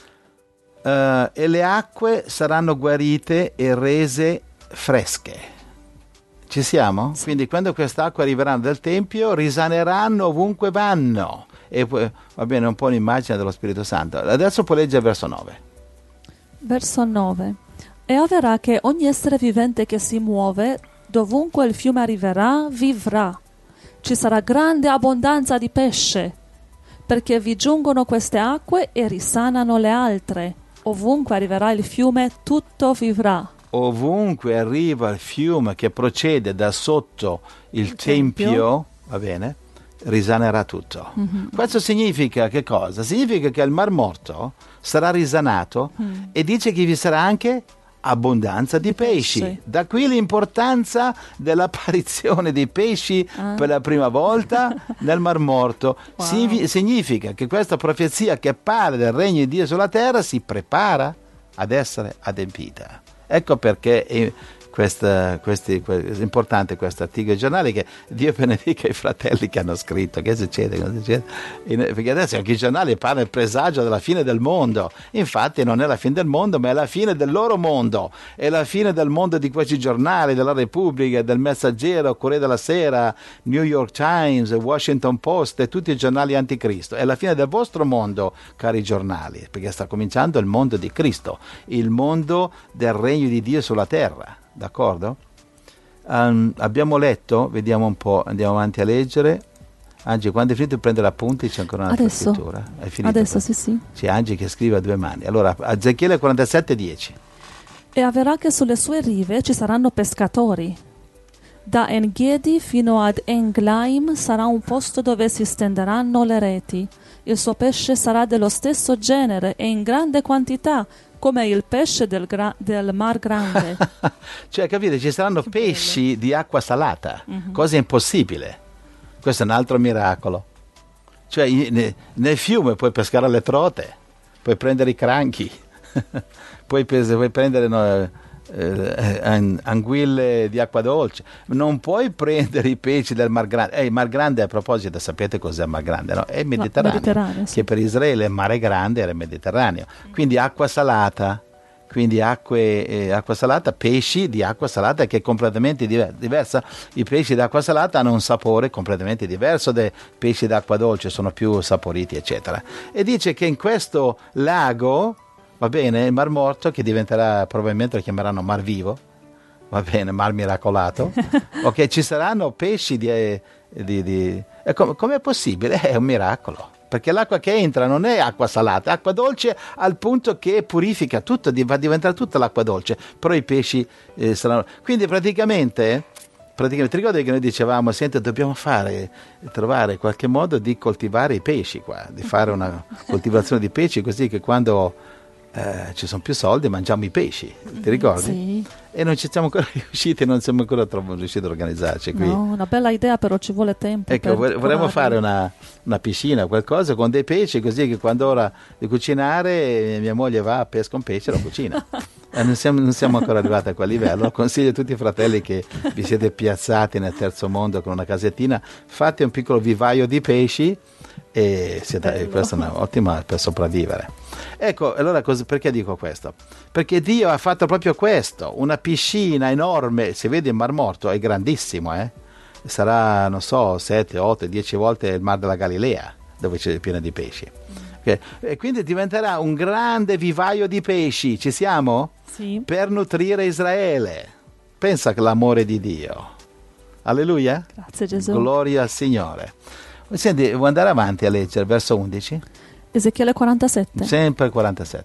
[SPEAKER 3] eh, e le acque saranno guarite e rese fresche. Ci siamo? Quindi quando quest'acqua arriveranno dal Tempio risaneranno ovunque vanno. E poi, va bene, un po' un'immagine dello Spirito Santo. Adesso puoi leggere il verso nove.
[SPEAKER 2] Verso nove. E avverrà che ogni essere vivente che si muove, dovunque il fiume arriverà, vivrà. Ci sarà grande abbondanza di pesce, perché vi giungono queste acque e risanano le altre. Ovunque arriverà il fiume, tutto vivrà.
[SPEAKER 3] Ovunque arriva il fiume che procede da sotto il,
[SPEAKER 2] Il
[SPEAKER 3] tempio,
[SPEAKER 2] tempio.
[SPEAKER 3] va bene, risanerà tutto.
[SPEAKER 2] Mhm.
[SPEAKER 3] Questo significa che cosa? Significa che il Mar Morto sarà risanato
[SPEAKER 2] Mm.
[SPEAKER 3] e dice che vi sarà anche abbondanza di,
[SPEAKER 2] Di
[SPEAKER 3] pesci.
[SPEAKER 2] pesce.
[SPEAKER 3] Da qui l'importanza dell'apparizione dei pesci
[SPEAKER 2] Ah.
[SPEAKER 3] per la prima volta nel Mar Morto.
[SPEAKER 2] Wow.
[SPEAKER 3] Signi- significa che questa profezia che parla del regno di Dio sulla terra si prepara ad essere adempita. Ecco perché è, questa, questi, que- è importante questo articolo giornale, che Dio benedica i fratelli che hanno scritto. Che succede? Cosa succede? In- perché adesso anche i giornali parlano del presagio della fine del mondo. Infatti non è la fine del mondo, ma è la fine del loro mondo. È la fine del mondo di questi giornali, della Repubblica, del Messaggero, Corriere della Sera, New York Times, Washington Post e tutti i giornali anticristo. È la fine del vostro mondo, cari giornali, perché sta cominciando il mondo di Cristo, il mondo del regno di Dio sulla terra. D'accordo? Um, abbiamo letto, vediamo un po', andiamo avanti a leggere. Angi, quando hai finito di prendere appunti c'è ancora un'altra
[SPEAKER 2] Adesso.
[SPEAKER 3] scrittura. Hai finito?
[SPEAKER 2] Adesso
[SPEAKER 3] questo?
[SPEAKER 2] sì, sì.
[SPEAKER 3] C'è Angi che scrive a due mani. Allora, Ezechiele quarantasette dieci.
[SPEAKER 2] E avverrà che sulle sue rive ci saranno pescatori. Da Engedi fino ad Englaim sarà un posto dove si stenderanno le reti. Il suo pesce sarà dello stesso genere e in grande quantità, come il pesce del, gra- del Mar Grande.
[SPEAKER 3] Cioè, capite, ci saranno
[SPEAKER 2] Che
[SPEAKER 3] pesci di acqua salata,
[SPEAKER 2] Mhm.
[SPEAKER 3] cosa impossibile. Questo è un altro miracolo. Cioè, i- ne- nel fiume puoi pescare le trote, puoi prendere i cranchi, puoi, pes- puoi prendere no, eh, an- anguille di acqua dolce, non puoi prendere i pesci del Mar Grande. Eh, il Mar Grande, a proposito, sapete cos'è il Mar Grande? No? È il Mediterraneo,
[SPEAKER 2] Mediterraneo, sì.
[SPEAKER 3] che per Israele è il mare grande, era il Mediterraneo. Quindi acqua salata, quindi acque, eh, acqua salata, pesci di acqua salata, che è completamente diver- diversa. I pesci d'acqua salata hanno un sapore completamente diverso dai pesci d'acqua dolce, sono più saporiti, eccetera. E dice che in questo lago, va bene, il Mar Morto, che diventerà, probabilmente lo chiameranno Mar Vivo, va bene, Mar Miracolato, ok, ci saranno pesci di... di, di e com- com'è possibile? È un miracolo, perché l'acqua che entra non è acqua salata, è acqua dolce al punto che purifica tutto, di- va a diventare tutta l'acqua dolce, però i pesci eh, saranno... Quindi praticamente... Praticamente, ti ricordi che noi dicevamo, senti, dobbiamo fare, trovare qualche modo di coltivare i pesci qua, di fare una coltivazione di pesci, così che quando eh, ci sono più soldi mangiamo i pesci, ti ricordi?
[SPEAKER 2] Sì.
[SPEAKER 3] E non ci siamo ancora riusciti, non siamo ancora troppo riusciti ad organizzarci qui.
[SPEAKER 2] No, una bella idea, però ci vuole tempo.
[SPEAKER 3] Ecco,
[SPEAKER 2] per
[SPEAKER 3] vor- vorremmo
[SPEAKER 2] curarli.
[SPEAKER 3] fare una, una piscina, qualcosa con dei pesci, così che quando è ora di cucinare mia moglie va, pesca un pesce e lo cucina. Eh, non, siamo, non siamo ancora arrivati a quel livello. Consiglio a tutti i fratelli che vi siete piazzati nel terzo mondo con una casettina, fate un piccolo vivaio di pesci e siete,
[SPEAKER 2] Bello.
[SPEAKER 3] questa è un'ottima per sopravvivere. Ecco, allora cosa, perché dico questo? Perché Dio ha fatto proprio questo, una piscina enorme, si vede il Mar Morto, è grandissimo, eh? Sarà, non so, sette, otto, dieci volte il Mar della Galilea, dove c'è pieno di pesci. Ok? E quindi diventerà un grande vivaio di pesci, ci siamo?
[SPEAKER 2] Sì.
[SPEAKER 3] Per nutrire Israele. Pensa che l'amore di Dio. Alleluia.
[SPEAKER 2] Grazie Gesù.
[SPEAKER 3] Gloria al Signore. Senti, vuoi andare avanti a leggere verso undici?
[SPEAKER 2] Ezechiele quarantasette.
[SPEAKER 3] Sempre quarantasette.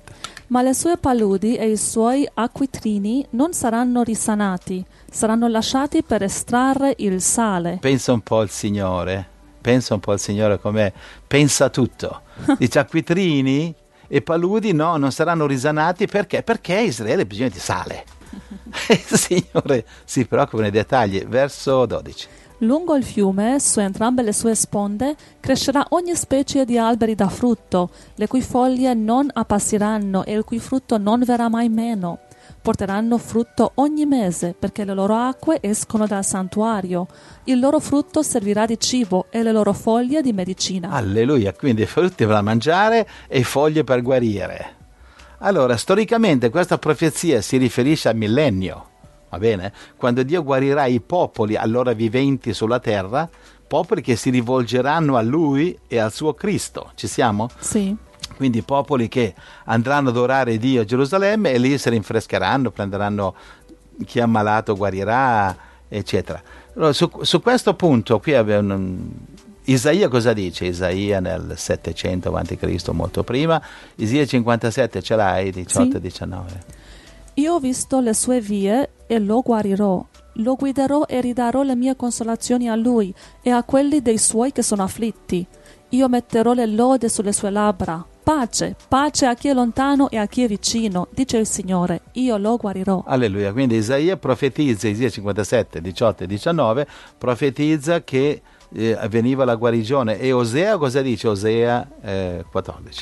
[SPEAKER 2] Ma le sue paludi e i suoi acquitrini non saranno risanati, saranno lasciati per estrarre il sale.
[SPEAKER 3] Pensa un po' al Signore, pensa un po' al Signore com'è, pensa tutto. Dice acquitrini e paludi no, non saranno risanati perché? Perché a Israele ha bisogno di sale. Il Signore si preoccupa nei dettagli. Verso dodici.
[SPEAKER 2] Lungo il fiume, su entrambe le sue sponde, crescerà ogni specie di alberi da frutto, le cui foglie non appassiranno e il cui frutto non verrà mai meno. Porteranno frutto ogni mese, perché le loro acque escono dal santuario. Il loro frutto servirà di cibo e le loro foglie di medicina.
[SPEAKER 3] Alleluia, quindi frutti da mangiare e foglie per guarire. Allora, storicamente questa profezia si riferisce al millennio, va bene? Quando Dio guarirà i popoli allora viventi sulla terra, popoli che si rivolgeranno a Lui e al suo Cristo. Ci siamo?
[SPEAKER 2] Sì.
[SPEAKER 3] Quindi popoli che andranno ad adorare Dio a Gerusalemme e lì si rinfrescheranno, prenderanno chi è ammalato, guarirà, eccetera. Allora, su, su questo punto qui abbiamo... Isaia cosa dice? Isaia nel settecento avanti Cristo, molto prima. Isaia cinquantasette ce l'hai, diciotto diciannove.
[SPEAKER 2] Io ho visto le sue vie e lo guarirò. Lo guiderò e ridarò le mie consolazioni a lui e a quelli dei suoi che sono afflitti. Io metterò le lode sulle sue labbra. Pace, pace a chi è lontano e a chi è vicino, dice il Signore, io lo guarirò.
[SPEAKER 3] Alleluia, quindi Isaia profetizza, Isaia cinquantasette, diciotto e diciannove, profetizza che eh, avveniva la guarigione. E Osea cosa dice? Osea eh, quattordici.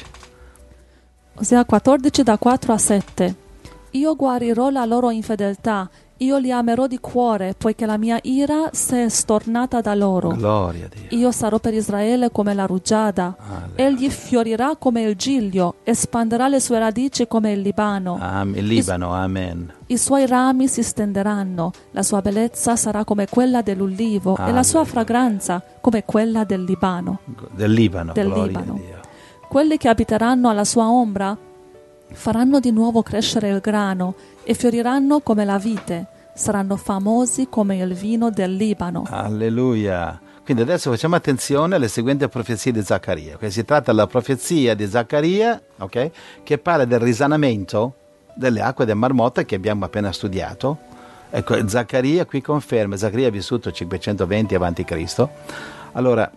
[SPEAKER 2] Osea quattordici da quattro a sette. Io guarirò la loro infedeltà, io li amerò di cuore, poiché la mia ira si è stornata da loro.
[SPEAKER 3] Gloria a Dio.
[SPEAKER 2] Io sarò per Israele come la rugiada.
[SPEAKER 3] Alleluia.
[SPEAKER 2] Egli fiorirà come il giglio, espanderà le sue radici come il Libano.
[SPEAKER 3] Am- il Libano, amen.
[SPEAKER 2] I suoi rami si stenderanno, la sua bellezza sarà come quella dell'ulivo e la sua
[SPEAKER 3] Alleluia.
[SPEAKER 2] fragranza come quella del Libano.
[SPEAKER 3] Del Libano,
[SPEAKER 2] Del
[SPEAKER 3] gloria
[SPEAKER 2] Libano.
[SPEAKER 3] a Dio.
[SPEAKER 2] Quelli che abiteranno alla sua ombra faranno di nuovo crescere il grano e fioriranno come la vite, saranno famosi come il vino del Libano.
[SPEAKER 3] Alleluia. Quindi adesso facciamo attenzione alle seguenti profezie di Zaccaria. Okay? Si tratta della profezia di Zaccaria, okay? Che parla del risanamento delle acque del Mar Morto che abbiamo appena studiato. Ecco, Zaccaria qui conferma, Zaccaria è vissuto cinquecentoventi avanti Cristo. Allora,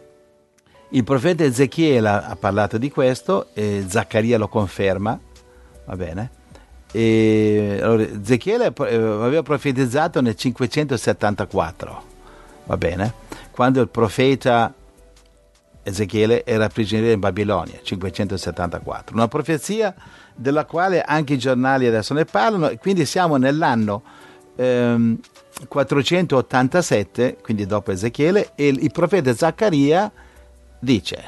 [SPEAKER 3] il profeta Ezechiele ha parlato di questo e Zaccaria lo conferma, va bene? E allora, Ezechiele aveva profetizzato nel cinquecentosettantaquattro, va bene? Quando il profeta Ezechiele era prigioniero in Babilonia, cinquecentosettantaquattro. Una profezia della quale anche i giornali adesso ne parlano, e quindi siamo nell'anno ehm, quattrocentottantasette, quindi dopo Ezechiele, e il, il profeta Zaccaria dice.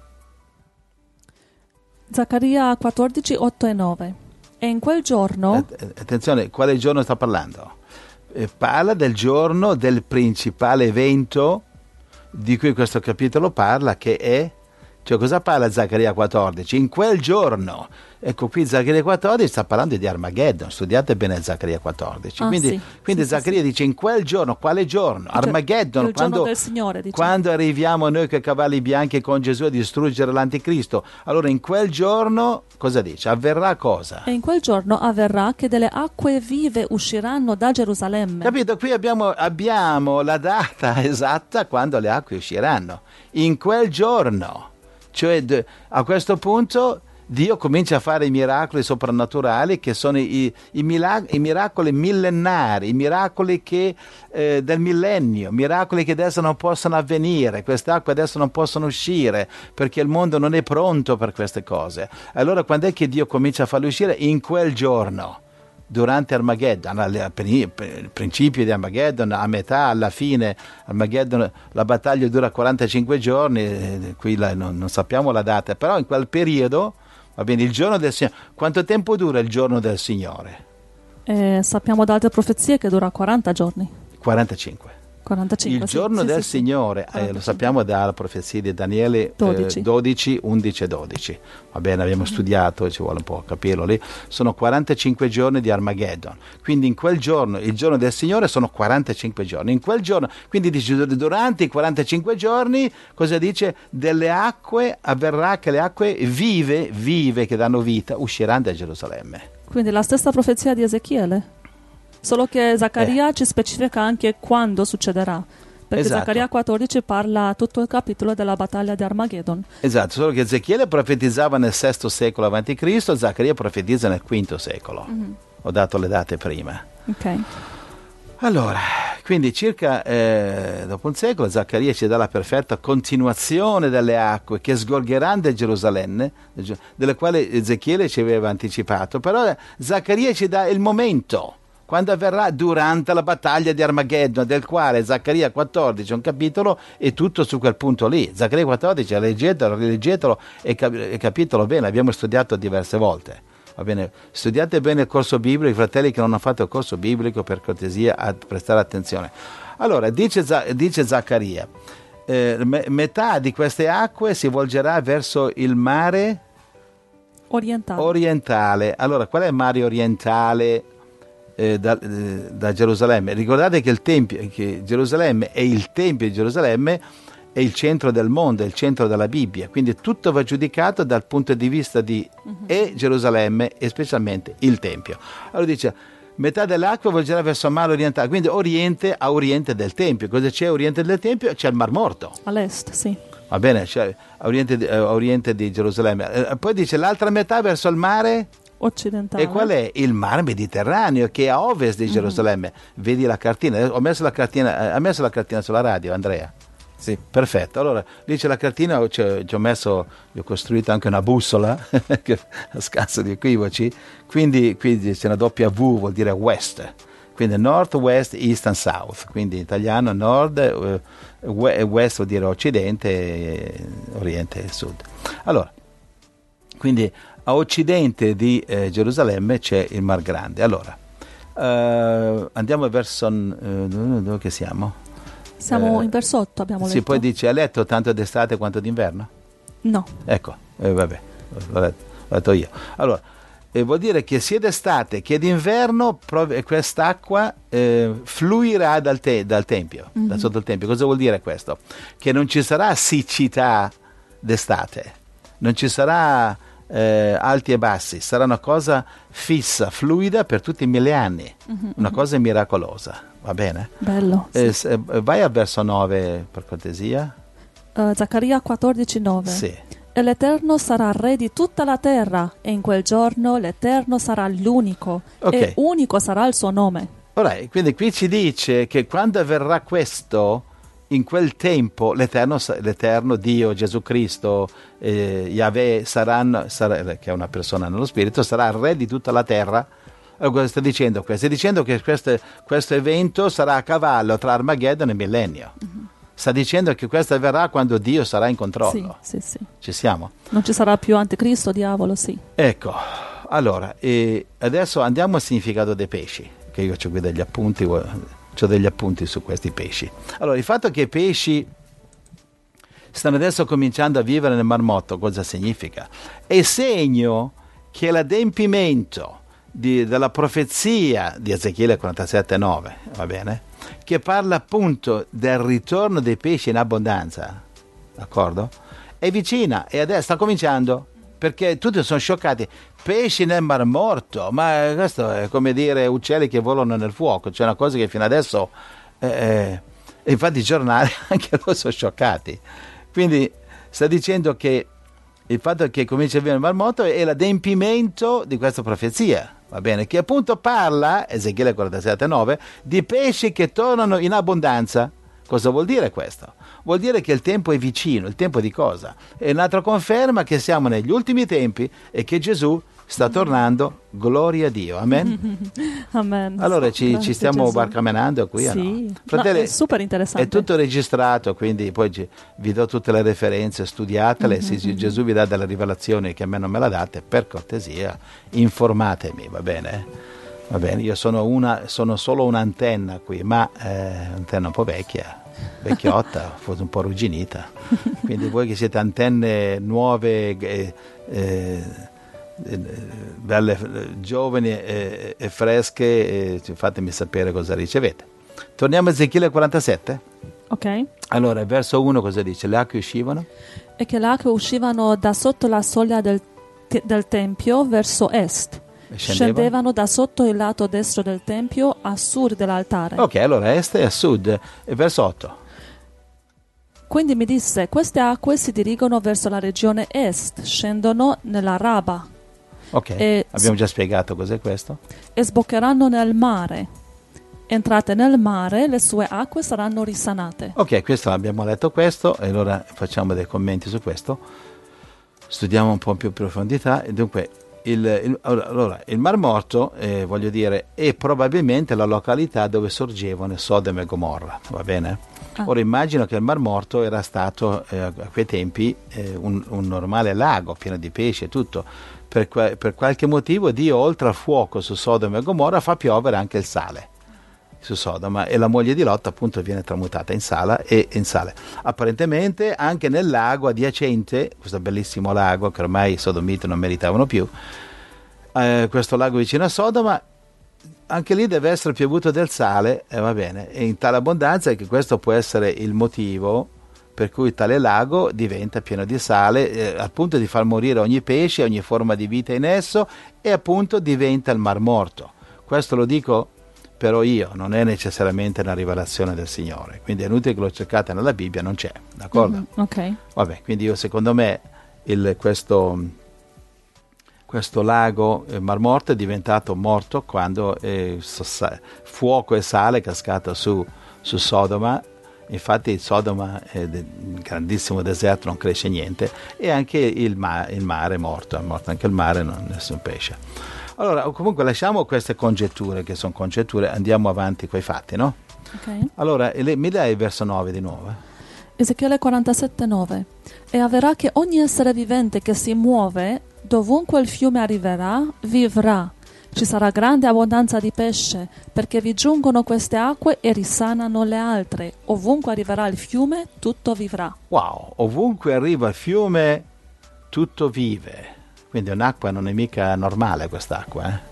[SPEAKER 2] Zaccaria quattordici, otto e nove. E in quel giorno...
[SPEAKER 3] Attenzione, quale giorno sta parlando? Eh, parla del giorno del principale evento di cui questo capitolo parla, che è... Cioè, cosa parla Zaccaria quattordici? In quel giorno. Ecco, qui Zaccaria quattordici sta parlando di Armageddon. Studiate bene Zaccaria quattordici.
[SPEAKER 2] Ah,
[SPEAKER 3] quindi
[SPEAKER 2] sì.
[SPEAKER 3] quindi
[SPEAKER 2] Sì,
[SPEAKER 3] Zaccaria
[SPEAKER 2] sì,
[SPEAKER 3] dice in quel giorno. Quale giorno?
[SPEAKER 2] Cioè,
[SPEAKER 3] Armageddon.
[SPEAKER 2] il
[SPEAKER 3] Quando,
[SPEAKER 2] giorno del Signore, diciamo.
[SPEAKER 3] quando arriviamo noi con i cavalli bianchi con Gesù a distruggere l'anticristo. Allora in quel giorno, cosa dice? Avverrà cosa?
[SPEAKER 2] E in quel giorno avverrà che delle acque vive usciranno da Gerusalemme.
[SPEAKER 3] Capito? Qui abbiamo, abbiamo la data esatta quando le acque usciranno. In quel giorno. Cioè d- a questo punto Dio comincia a fare i miracoli soprannaturali che sono i, i, mila- i miracoli millenari, i miracoli che, eh, del millennio, miracoli che adesso non possono avvenire, queste acque adesso non possono uscire perché il mondo non è pronto per queste cose. Allora quando è che Dio comincia a farle uscire? In quel giorno. Durante Armageddon, al principio di Armageddon, a metà, alla fine, Armageddon, la battaglia dura quarantacinque giorni, qui la, non, non sappiamo la data, però in quel periodo, va bene, il giorno del Signore. Quanto tempo dura il giorno del Signore?
[SPEAKER 2] Eh, sappiamo da altre profezie che dura quaranta giorni.
[SPEAKER 3] quarantacinque.
[SPEAKER 2] quarantacinque,
[SPEAKER 3] Il
[SPEAKER 2] sì,
[SPEAKER 3] giorno
[SPEAKER 2] sì,
[SPEAKER 3] del
[SPEAKER 2] sì, sì.
[SPEAKER 3] Signore, eh, lo
[SPEAKER 2] quarantacinque.
[SPEAKER 3] sappiamo dalla profezia di Daniele
[SPEAKER 2] dodici.
[SPEAKER 3] eh, dodici, undici e dodici. Va bene, abbiamo
[SPEAKER 2] Mm-hmm.
[SPEAKER 3] studiato, ci vuole un po' capirlo lì. Sono quarantacinque giorni di Armageddon. Quindi in quel giorno, il giorno del Signore, sono quarantacinque giorni. In quel giorno, quindi dice, durante i quarantacinque giorni, cosa dice? Delle acque avverrà che le acque vive, vive, che danno vita, usciranno da Gerusalemme.
[SPEAKER 2] Quindi la stessa profezia di Ezechiele, solo che Zaccaria
[SPEAKER 3] Eh.
[SPEAKER 2] ci specifica anche quando succederà, perché
[SPEAKER 3] Esatto.
[SPEAKER 2] Zaccaria quattordici parla tutto il capitolo della battaglia di Armageddon.
[SPEAKER 3] Esatto, solo che Ezechiele profetizzava nel sesto secolo avanti Cristo, Zaccaria profetizza nel quinto secolo.
[SPEAKER 2] Mm-hmm.
[SPEAKER 3] Ho dato le date prima.
[SPEAKER 2] Ok.
[SPEAKER 3] Allora, quindi circa eh, dopo un secolo Zaccaria ci dà la perfetta continuazione delle acque che sgorgeranno da Gerusalemme, delle quali Ezechiele ci aveva anticipato, però Zaccaria ci dà il momento, quando avverrà durante la battaglia di Armageddon, del quale Zaccaria quattordici, un capitolo, è tutto su quel punto lì. Zaccaria quattordici, leggetelo, rileggetelo e, cap- e capitolo bene, l'abbiamo studiato diverse volte. Va bene, studiate bene il corso biblico, i fratelli che non hanno fatto il corso biblico, per cortesia, a prestare attenzione. Allora, dice, dice Zaccaria, eh, me- metà di queste acque si volgerà verso il mare
[SPEAKER 2] Orientale.
[SPEAKER 3] orientale. Allora, qual è il mare orientale eh, da, eh, da Gerusalemme? Ricordate che il Tempio, che Gerusalemme è il Tempio di Gerusalemme, è il centro del mondo, è il centro della Bibbia, quindi tutto va giudicato dal punto di vista di uh-huh. e Gerusalemme e specialmente il Tempio. Allora dice, metà dell'acqua volgerà verso il mare orientale, quindi oriente a oriente del Tempio. Cosa c'è a oriente del Tempio? C'è il Mar Morto.
[SPEAKER 2] All'est, sì.
[SPEAKER 3] Va bene, c'è a oriente, di, a oriente di Gerusalemme. Eh, poi dice l'altra metà verso il mare
[SPEAKER 2] occidentale.
[SPEAKER 3] E qual è? Il mar Mediterraneo, che è a ovest di Gerusalemme. Uh-huh. Vedi la cartina, ho messo la cartina, ha messo la cartina sulla radio, Andrea? Sì, perfetto. Allora, lì c'è la cartina, ci ho messo, ho costruito anche una bussola, a scanso di equivoci, quindi, quindi c'è una doppia V, vuol dire west, quindi nord, west, east and south, quindi in italiano nord, uh, west vuol dire occidente, oriente e sud. Allora, quindi a occidente di eh, Gerusalemme c'è il Mar Grande. Allora, uh, andiamo verso, uh, dove che siamo?
[SPEAKER 2] Siamo
[SPEAKER 3] eh,
[SPEAKER 2] in verso otto, abbiamo letto.
[SPEAKER 3] Sì, poi dice, ha letto tanto d'estate quanto d'inverno?
[SPEAKER 2] No.
[SPEAKER 3] Ecco, eh, vabbè, l'ho letto, l'ho letto io. Allora, eh, vuol dire che sia d'estate che d'inverno prov- quest'acqua eh, fluirà dal, te- dal Tempio, mm-hmm. da sotto il Tempio. Cosa vuol dire questo? Che non ci sarà siccità d'estate, non ci sarà eh, alti e bassi, sarà una cosa fissa, fluida per tutti i mille anni, mm-hmm. una cosa miracolosa. Va bene?
[SPEAKER 2] Bello.
[SPEAKER 3] Eh,
[SPEAKER 2] sì.
[SPEAKER 3] eh, vai al verso nove, per cortesia.
[SPEAKER 2] Uh, Zaccaria quattordici nove.
[SPEAKER 3] Sì.
[SPEAKER 2] E l'Eterno sarà re di tutta la terra, e in quel giorno l'Eterno sarà l'unico,
[SPEAKER 3] Okay.
[SPEAKER 2] e unico sarà il suo nome.
[SPEAKER 3] Ora, quindi qui ci dice che quando avverrà questo, in quel tempo, l'Eterno, l'Eterno Dio, Gesù Cristo, eh, Yahweh, saranno, sarà, che è una persona nello spirito, sarà re di tutta la terra. Allora, cosa sta dicendo questo? Sta dicendo che questo, questo evento sarà a cavallo tra Armageddon e Millennio. Uh-huh. Sta dicendo che questo avverrà quando Dio sarà in controllo.
[SPEAKER 2] Sì, sì, sì.
[SPEAKER 3] Ci siamo?
[SPEAKER 2] Non ci sarà più anticristo, diavolo, sì.
[SPEAKER 3] Ecco, allora, e adesso andiamo al significato dei pesci, che io ho qui degli appunti, ho degli appunti su questi pesci. Allora, il fatto che i pesci stanno adesso cominciando a vivere nel Mar Morto, cosa significa? È segno che l'adempimento Di, della profezia di Ezechiele quarantasette nove, va bene? Che parla appunto del ritorno dei pesci in abbondanza, d'accordo? È vicina e adesso sta cominciando, perché tutti sono scioccati. Pesci nel Mar Morto, ma questo è come dire uccelli che volano nel fuoco, cioè una cosa che fino adesso eh, eh, infatti i giornali anche loro sono scioccati. Quindi sta dicendo che il fatto che comincia a venire il Mar Morto è l'adempimento di questa profezia, va bene? Che appunto parla, Ezechiele quarantasette nove, di pesci che tornano in abbondanza. Cosa vuol dire questo? Vuol dire che il tempo è vicino. Il tempo di cosa? È un'altra conferma che siamo negli ultimi tempi e che Gesù sta tornando. Gloria a Dio, amen.
[SPEAKER 2] Amen.
[SPEAKER 3] Allora ci, ci stiamo
[SPEAKER 2] Gesù.
[SPEAKER 3] barcamenando qui,
[SPEAKER 2] sì.
[SPEAKER 3] no? Fratelli,
[SPEAKER 2] no, è super interessante.
[SPEAKER 3] È tutto registrato, quindi poi ci, vi do tutte le referenze, studiatele. Mm-hmm. Se Gesù vi dà delle rivelazioni che a me non me la date, per cortesia, informatemi, va bene? Va bene, io sono, una, sono solo un'antenna qui, ma eh, un'antenna un po' vecchia, vecchiotta, forse un po' arrugginita. Quindi voi che siete antenne nuove, eh, eh, belle, giovani e, e fresche, eh, fatemi sapere cosa ricevete. Torniamo a Ezechiele quarantasette.
[SPEAKER 2] Ok.
[SPEAKER 3] Allora, verso uno cosa dice? Le acque uscivano?
[SPEAKER 2] E che le acque uscivano da sotto la soglia del, te- del tempio verso est.
[SPEAKER 3] Scendevano?
[SPEAKER 2] Scendevano da sotto il lato destro del tempio a sud dell'altare.
[SPEAKER 3] Ok, allora a est e a sud. E verso otto.
[SPEAKER 2] Quindi mi disse, queste acque si dirigono verso la regione est, scendono nella Raba
[SPEAKER 3] Ok,
[SPEAKER 2] E-
[SPEAKER 3] abbiamo già spiegato cos'è questo.
[SPEAKER 2] e sboccheranno nel mare. Entrate nel mare, le sue acque saranno risanate.
[SPEAKER 3] Ok, questo abbiamo letto questo, e allora facciamo dei commenti su questo. Studiamo un po' più in profondità. E dunque, il, il, allora, il Mar Morto, eh, voglio dire, è probabilmente la località dove sorgevano Sodoma e Gomorra, va bene?
[SPEAKER 2] Ah.
[SPEAKER 3] Ora immagino che il Mar Morto era stato eh, a quei tempi eh, un, un normale lago pieno di pesci e tutto. Per, que- per qualche motivo Dio, oltre al fuoco su Sodoma e Gomorra, fa piovere anche il sale su Sodoma, e la moglie di Lot appunto viene tramutata in sala e in sale. Apparentemente anche nel lago adiacente, questo bellissimo lago che ormai i sodomiti non meritavano più, eh, questo lago vicino a Sodoma, anche lì deve essere piovuto del sale, e eh, va bene, e in tale abbondanza che questo può essere il motivo per cui tale lago diventa pieno di sale, eh, al punto di far morire ogni pesce, ogni forma di vita in esso, e appunto diventa il Mar Morto. Questo lo dico però io, non è necessariamente una rivelazione del Signore, quindi è inutile che lo cercate nella Bibbia, non c'è, d'accordo?
[SPEAKER 2] Mhm, ok.
[SPEAKER 3] Vabbè, quindi io, secondo me il, questo, questo lago eh, Mar Morto è diventato morto quando eh, so- fuoco e sale è cascato su, su Sodoma. Infatti Sodoma è un grandissimo deserto, non cresce niente, e anche il, ma- il mare è morto, è morto anche il mare, non nessun pesce. Allora, comunque lasciamo queste congetture, che sono congetture, andiamo avanti coi fatti, no?
[SPEAKER 2] Ok.
[SPEAKER 3] Allora, le- mi dai il verso nove di nuovo?
[SPEAKER 2] Ezechiele quarantasette nove. E avverrà che ogni essere vivente che si muove, dovunque il fiume arriverà, vivrà. Ci sarà grande abbondanza di pesce, perché vi giungono queste acque e risanano le altre. Ovunque arriverà il fiume, tutto vivrà.
[SPEAKER 3] Wow, ovunque arriva il fiume, tutto vive. Quindi un'acqua non è mica normale quest'acqua, eh?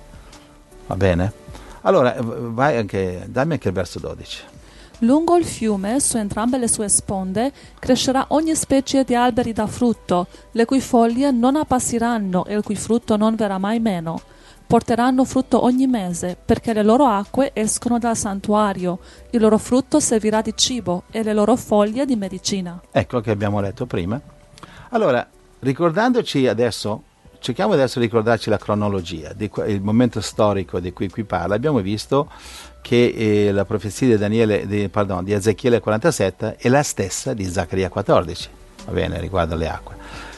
[SPEAKER 3] Va bene? Allora, vai anche, dammi anche il verso dodici.
[SPEAKER 2] Lungo il fiume, su entrambe le sue sponde, crescerà ogni specie di alberi da frutto, le cui foglie non appassiranno e il cui frutto non verrà mai meno. Porteranno frutto ogni mese, perché le loro acque escono dal santuario, il loro frutto servirà di cibo e le loro foglie di medicina.
[SPEAKER 3] Ecco che abbiamo letto prima. Allora, ricordandoci adesso, cerchiamo adesso di ricordarci la cronologia, di, il momento storico di cui qui parla. Abbiamo visto che eh, la profezia di, Daniele, di, pardon, di Ezechiele quarantasette è la stessa di Zaccaria quattordici, va bene, riguardo alle acque,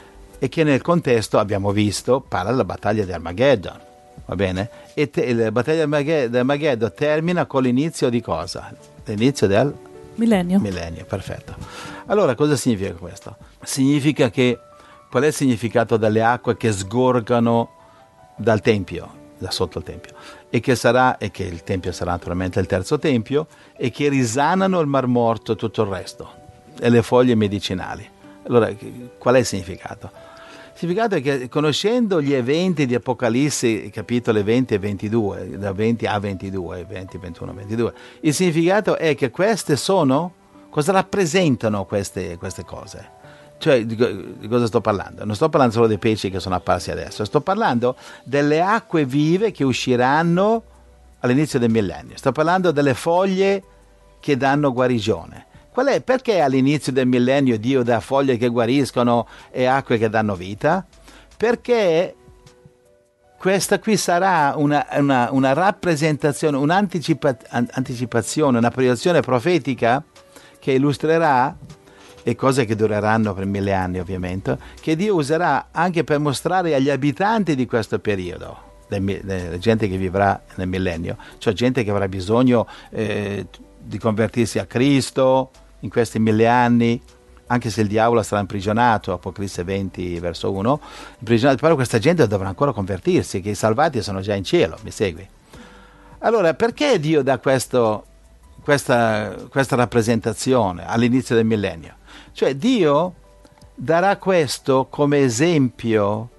[SPEAKER 3] e che nel contesto, abbiamo visto, parla della battaglia di Armageddon, va bene? E te, la battaglia di Armageddon termina con l'inizio di cosa? L'inizio del
[SPEAKER 2] Millennio.
[SPEAKER 3] millennio, perfetto. Allora, cosa significa questo? Significa che, qual è il significato delle acque che sgorgano dal Tempio, da sotto il Tempio, e che sarà, e che il Tempio sarà naturalmente il terzo Tempio, e che risanano il Mar Morto e tutto il resto, e le foglie medicinali. Allora, qual è il significato? Il significato è che, conoscendo gli eventi di Apocalisse, capitoli venti e ventidue, da venti a ventidue, venti, ventuno, ventidue, il significato è che queste sono, cosa rappresentano queste, queste cose? Cioè, di, di cosa sto parlando? Non sto parlando solo dei pesci che sono apparsi adesso, sto parlando delle acque vive che usciranno all'inizio del millennio, sto parlando delle foglie che danno guarigione. Qual è? Perché all'inizio del millennio Dio dà foglie che guariscono e acque che danno vita? Perché questa qui sarà una, una, una rappresentazione, un'anticipazione, una proiezione profetica che illustrerà, e cose che dureranno per mille anni ovviamente, che Dio userà anche per mostrare agli abitanti di questo periodo, della gente che vivrà nel millennio, cioè gente che avrà bisogno eh, di convertirsi a Cristo in questi mille anni, anche se il diavolo sarà imprigionato, Apocalisse venti verso uno, imprigionato, però questa gente dovrà ancora convertirsi, che i salvati sono già in cielo, mi segui? Allora, perché Dio dà questo, questa, questa rappresentazione all'inizio del millennio? Cioè, Dio darà questo come esempio,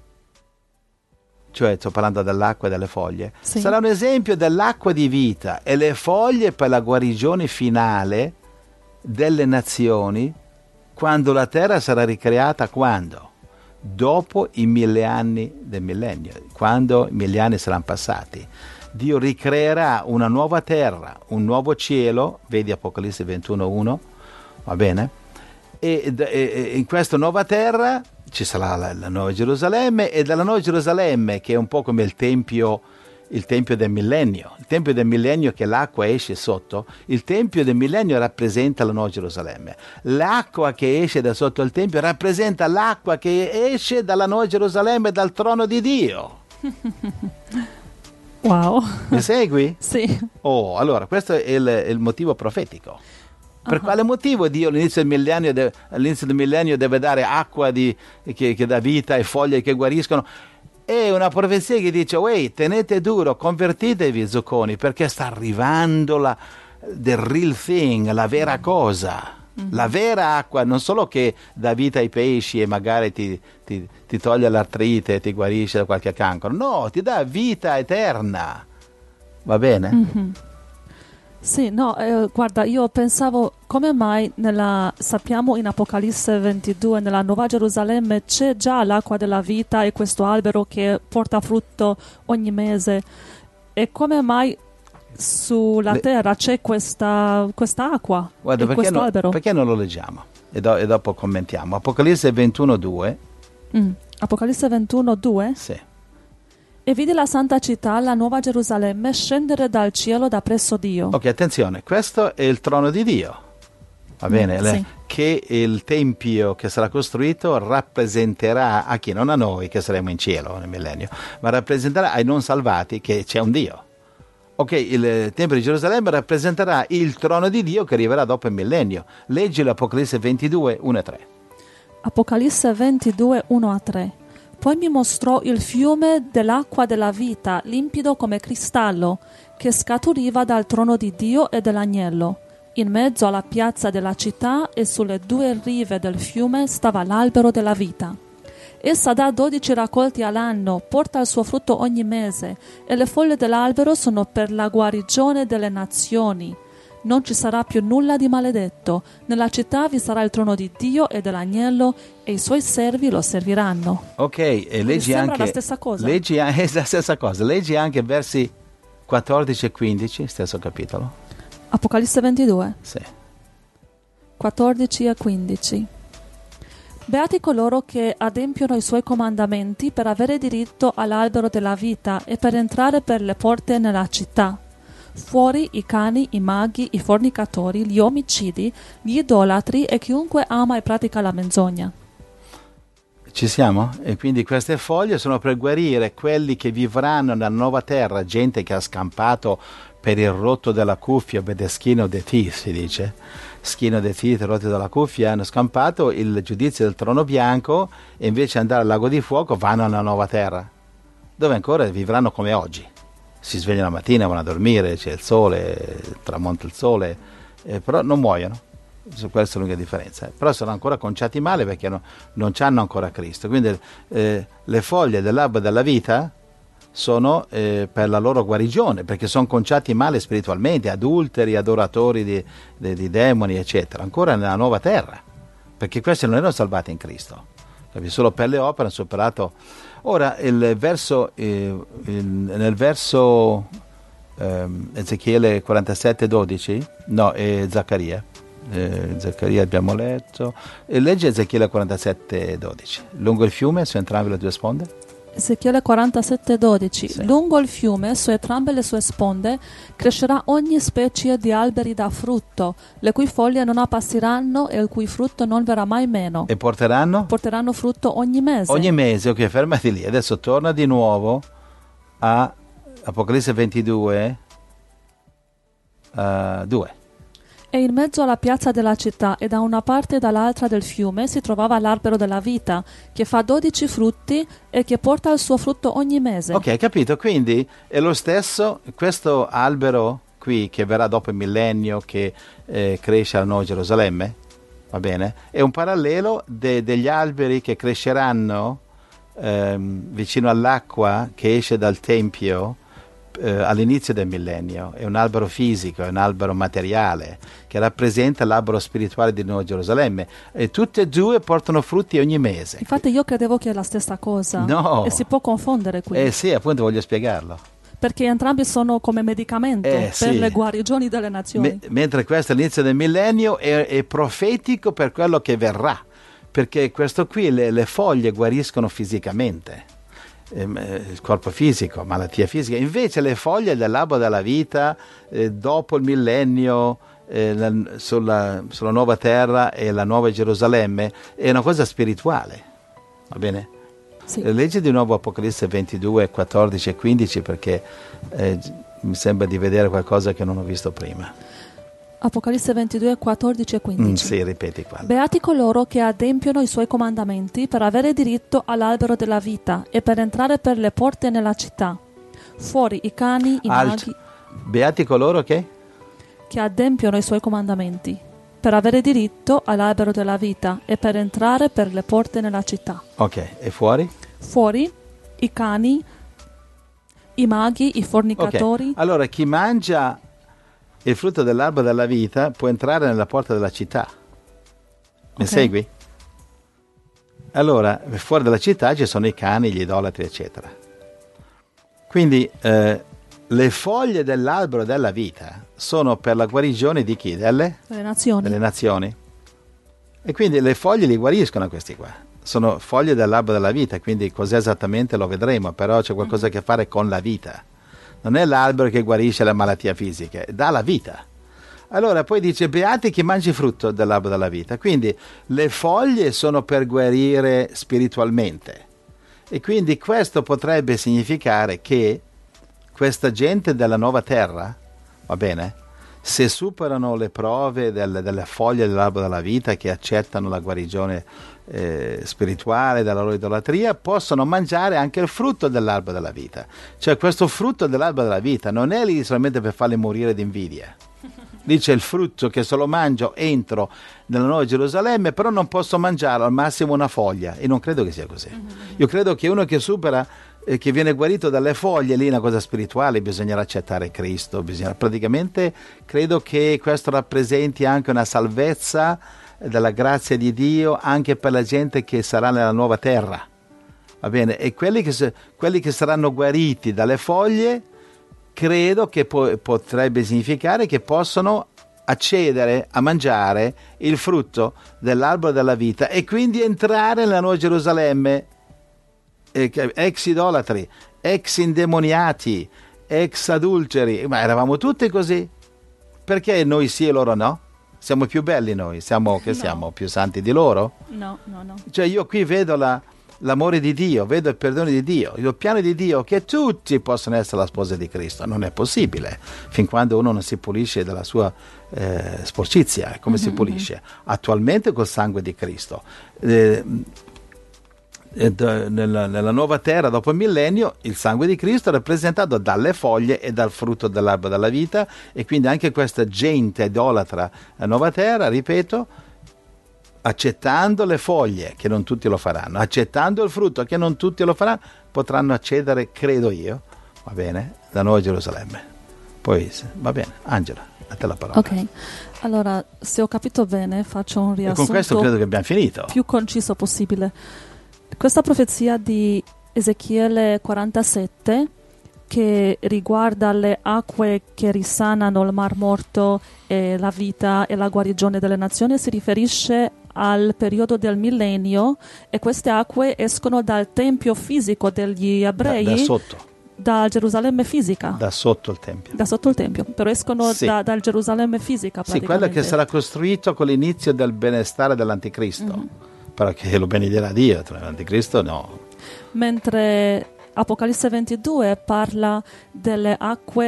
[SPEAKER 3] cioè sto parlando dell'acqua e delle foglie,
[SPEAKER 2] Sì.
[SPEAKER 3] sarà un esempio dell'acqua di vita e le foglie per la guarigione finale delle nazioni, quando la terra sarà ricreata. Quando? Dopo i mille anni del millennio, quando i mille anni saranno passati. Dio ricreerà una nuova terra, un nuovo cielo, vedi Apocalisse ventuno uno, va bene? E, e, e in questa nuova terra ci sarà la, la Nuova Gerusalemme, e dalla Nuova Gerusalemme, che è un po' come il Tempio, il Tempio del Millennio, il Tempio del Millennio che l'acqua esce sotto, il Tempio del Millennio rappresenta la Nuova Gerusalemme. L'acqua che esce da sotto il Tempio rappresenta l'acqua che esce dalla Nuova Gerusalemme, dal trono di Dio.
[SPEAKER 2] Wow.
[SPEAKER 3] Mi segui?
[SPEAKER 2] Sì.
[SPEAKER 3] Oh, allora, questo è il, il motivo profetico. Per uh-huh. quale motivo Dio all'inizio del millennio deve, all'inizio del millennio deve dare acqua di, che, che dà vita e foglie che guariscono? È una profezia che dice: "Uè, tenete duro, convertitevi, zocconi, perché sta arrivando la the real thing, la vera cosa, mm-hmm. la vera acqua, non solo che dà vita ai pesci e magari ti, ti, ti toglie l'artrite e ti guarisce da qualche cancro, no, ti dà vita eterna." Va bene?
[SPEAKER 2] Mm-hmm. Sì, no, eh, guarda, io pensavo come mai nella, sappiamo in Apocalisse ventidue, nella Nuova Gerusalemme c'è già l'acqua della vita e questo albero che porta frutto ogni mese, e come mai sulla Le... terra c'è questa, questa acqua
[SPEAKER 3] Guarda,
[SPEAKER 2] e
[SPEAKER 3] perché
[SPEAKER 2] questo
[SPEAKER 3] no,
[SPEAKER 2] albero?
[SPEAKER 3] Perché non lo leggiamo e, do, e dopo commentiamo. Apocalisse ventuno due.
[SPEAKER 2] Mm. Apocalisse ventuno due?
[SPEAKER 3] Sì.
[SPEAKER 2] E vide la santa città, la nuova Gerusalemme, scendere dal cielo da presso Dio.
[SPEAKER 3] Ok, attenzione, questo è il trono di Dio, va bene?
[SPEAKER 2] Mm,
[SPEAKER 3] Le,
[SPEAKER 2] sì.
[SPEAKER 3] Che il tempio che sarà costruito rappresenterà a chi? Non a noi che saremo in cielo nel millennio, ma rappresenterà ai non salvati che c'è un Dio. Ok, il tempio di Gerusalemme rappresenterà il trono di Dio che arriverà dopo il millennio. Leggi l'Apocalisse ventidue uno a tre.
[SPEAKER 2] Apocalisse ventidue uno a tre. Poi mi mostrò il fiume dell'acqua della vita, limpido come cristallo, che scaturiva dal trono di Dio e dell'agnello. In mezzo alla piazza della città e sulle due rive del fiume stava l'albero della vita. Essa dà dodici raccolti all'anno, porta il suo frutto ogni mese, e le foglie dell'albero sono per la guarigione delle nazioni. Non ci sarà più nulla di maledetto. Nella città vi sarà il trono di Dio e dell'agnello, e i suoi servi lo serviranno.
[SPEAKER 3] Ok, e leggi anche
[SPEAKER 2] la stessa cosa.
[SPEAKER 3] Leggi, è la stessa cosa. Leggi anche versi quattordici e quindici, stesso capitolo.
[SPEAKER 2] Apocalisse ventidue.
[SPEAKER 3] Sì.
[SPEAKER 2] quattordici e quindici. Beati coloro che adempiono i suoi comandamenti per avere diritto all'albero della vita e per entrare per le porte nella città. Fuori i cani, i maghi, i fornicatori, gli omicidi, gli idolatri e chiunque ama e pratica la menzogna.
[SPEAKER 3] Ci siamo? E quindi queste foglie sono per guarire quelli che vivranno nella nuova terra, gente che ha scampato per il rotto della cuffia, per the skin of the teeth, si dice. Skin of the teeth, rotto della cuffia, hanno scampato il giudizio del trono bianco, e invece di andare al lago di fuoco vanno nella nuova terra, dove ancora vivranno come oggi. Si svegliano la mattina, vanno a dormire, c'è il sole, tramonta il sole, eh, però non muoiono. Questa è l'unica differenza. Però sono ancora conciati male perché no, non hanno ancora Cristo. Quindi eh, le foglie dell'albero della vita sono eh, per la loro guarigione, perché sono conciati male spiritualmente, adulteri, adoratori di, di, di demoni, eccetera, ancora nella nuova terra, perché questi non erano salvati in Cristo. Solo per le opere hanno superato. Ora il verso eh, il, nel verso eh, Ezechiele quarantasette dodici, no, è Zaccaria, eh, Zaccaria abbiamo letto, e legge Ezechiele quarantasette dodici. Lungo il fiume su entrambe le due sponde.
[SPEAKER 2] Ezechiele quarantasette dodici.
[SPEAKER 3] Sì.
[SPEAKER 2] Lungo il fiume, su entrambe le sue sponde, crescerà ogni specie di alberi da frutto, le cui foglie non appassiranno e il cui frutto non verrà mai meno.
[SPEAKER 3] E porteranno?
[SPEAKER 2] Porteranno frutto ogni mese.
[SPEAKER 3] Ogni mese, ok, fermati lì. Adesso torna di nuovo a Apocalisse ventidue, uh, due.
[SPEAKER 2] E in mezzo alla piazza della città e da una parte e dall'altra del fiume si trovava l'albero della vita, che fa dodici frutti e che porta il suo frutto ogni mese.
[SPEAKER 3] Ok, capito? Quindi è lo stesso, questo albero qui che verrà dopo il millennio, che eh, cresce alla Nuova Gerusalemme, va bene? È un parallelo de- degli alberi che cresceranno ehm, vicino all'acqua che esce dal Tempio eh, all'inizio del millennio. È un albero fisico, è un albero materiale che rappresenta l'albero spirituale di Nuova Gerusalemme, e tutte e due portano frutti ogni mese.
[SPEAKER 2] Infatti io credevo che è la stessa cosa.
[SPEAKER 3] No.
[SPEAKER 2] E si può confondere qui.
[SPEAKER 3] Eh sì, appunto voglio spiegarlo.
[SPEAKER 2] Perché entrambi sono come medicamento
[SPEAKER 3] Eh,
[SPEAKER 2] per
[SPEAKER 3] sì.
[SPEAKER 2] le guarigioni delle nazioni.
[SPEAKER 3] Me- mentre questo all'inizio del millennio è, è profetico per quello che verrà, perché questo qui le, le foglie guariscono fisicamente, ehm, eh, il corpo fisico, malattia fisica. Invece le foglie dell'albero della vita eh, dopo il millennio eh, la, sulla, sulla nuova terra e la nuova Gerusalemme è una cosa spirituale, va bene?
[SPEAKER 2] Sì.
[SPEAKER 3] Leggi di nuovo Apocalisse ventidue, quattordici e quindici, perché eh, mi sembra di vedere qualcosa che non ho visto prima.
[SPEAKER 2] Apocalisse ventidue, quattordici e quindici.
[SPEAKER 3] Mm, sì, ripeti qua.
[SPEAKER 2] Beati coloro che adempiono i suoi comandamenti per avere diritto all'albero della vita e per entrare per le porte nella città. Fuori i cani, i
[SPEAKER 3] Alt.
[SPEAKER 2] maghi,
[SPEAKER 3] Beati coloro che?
[SPEAKER 2] che adempiono i suoi comandamenti per avere diritto all'albero della vita e per entrare per le porte nella città.
[SPEAKER 3] Ok, e fuori?
[SPEAKER 2] Fuori i cani, i maghi, i fornicatori.
[SPEAKER 3] Ok, allora chi mangia il frutto dell'albero della vita può entrare nella porta della città. Mi
[SPEAKER 2] Ok.
[SPEAKER 3] segui? Allora, fuori dalla città ci sono i cani, gli idolatri, eccetera. Quindi eh, le foglie dell'albero della vita sono per la guarigione di chi? Delle?
[SPEAKER 2] Delle nazioni.
[SPEAKER 3] Delle nazioni. E quindi le foglie li guariscono questi qua. Sono foglie dell'albero della vita, quindi cos'è esattamente lo vedremo, però c'è qualcosa a che fare con la vita. Non è l'albero che guarisce la malattia fisica, dà la vita. Allora poi dice beati chi mangi frutto dell'albero della vita. Quindi le foglie sono per guarire spiritualmente. E quindi questo potrebbe significare che questa gente della nuova terra, va bene, se superano le prove del, delle foglie dell'albero della vita, che accettano la guarigione eh, spirituale dalla loro idolatria, possono mangiare anche il frutto dell'albero della vita. Cioè questo frutto dell'albero della vita non è lì solamente per farli morire di invidia. Lì c'è il frutto che se lo mangio entro nella nuova Gerusalemme, però non posso mangiarlo, al massimo una foglia, e non credo che sia così. Io credo che uno che supera, eh, che viene guarito dalle foglie, lì è una cosa spirituale, bisognerà accettare Cristo, bisogna, praticamente credo che questo rappresenti anche una salvezza della grazia di Dio anche per la gente che sarà nella nuova terra, va bene? E quelli che, quelli che saranno guariti dalle foglie, credo che po- potrebbe significare che possono accedere a mangiare il frutto dell'albero della vita e quindi entrare nella nuova Gerusalemme, eh, ex idolatri, ex indemoniati, ex adulteri. Ma eravamo tutti così? Perché noi sì e loro no? Siamo più belli noi? Siamo, che
[SPEAKER 2] No.
[SPEAKER 3] siamo più santi di loro?
[SPEAKER 2] No, no, no.
[SPEAKER 3] Cioè io qui vedo la, l'amore di Dio, vedo il perdono di Dio, il piano di Dio che tutti possono essere la sposa di Cristo. Non è possibile fin quando uno non si pulisce dalla sua eh, sporcizia. Come si pulisce? Attualmente col sangue di Cristo. Eh, ed, eh, nella, nella nuova terra dopo il millennio il sangue di Cristo è rappresentato dalle foglie e dal frutto dell'albero della vita, e quindi anche questa gente idolatra la nuova terra, ripeto, accettando le foglie, che non tutti lo faranno, accettando il frutto, che non tutti lo faranno, potranno accedere, credo io, va bene, la nuova Gerusalemme. Poi va bene, Angela, a te la parola.
[SPEAKER 2] Ok, allora se ho capito bene faccio un
[SPEAKER 3] E
[SPEAKER 2] riassunto
[SPEAKER 3] con questo credo che abbiamo finito.
[SPEAKER 2] più conciso possibile. Questa profezia di Ezechiele quarantasette, che riguarda le acque che risanano il Mar Morto e la vita e la guarigione delle nazioni, si riferisce al periodo del millennio, e queste acque escono dal tempio fisico degli
[SPEAKER 3] Da,
[SPEAKER 2] ebrei,
[SPEAKER 3] da sotto,
[SPEAKER 2] da Gerusalemme fisica,
[SPEAKER 3] da sotto il Tempio.
[SPEAKER 2] da sotto il tempio, però escono
[SPEAKER 3] Sì.
[SPEAKER 2] da, dal Gerusalemme fisica
[SPEAKER 3] Sì, quello
[SPEAKER 2] praticamente.
[SPEAKER 3] che sarà costruito con l'inizio del benestare dell'anticristo. Però che lo benedirà Dio, tra l'anticristo no.
[SPEAKER 2] Mentre Apocalisse ventidue parla delle acque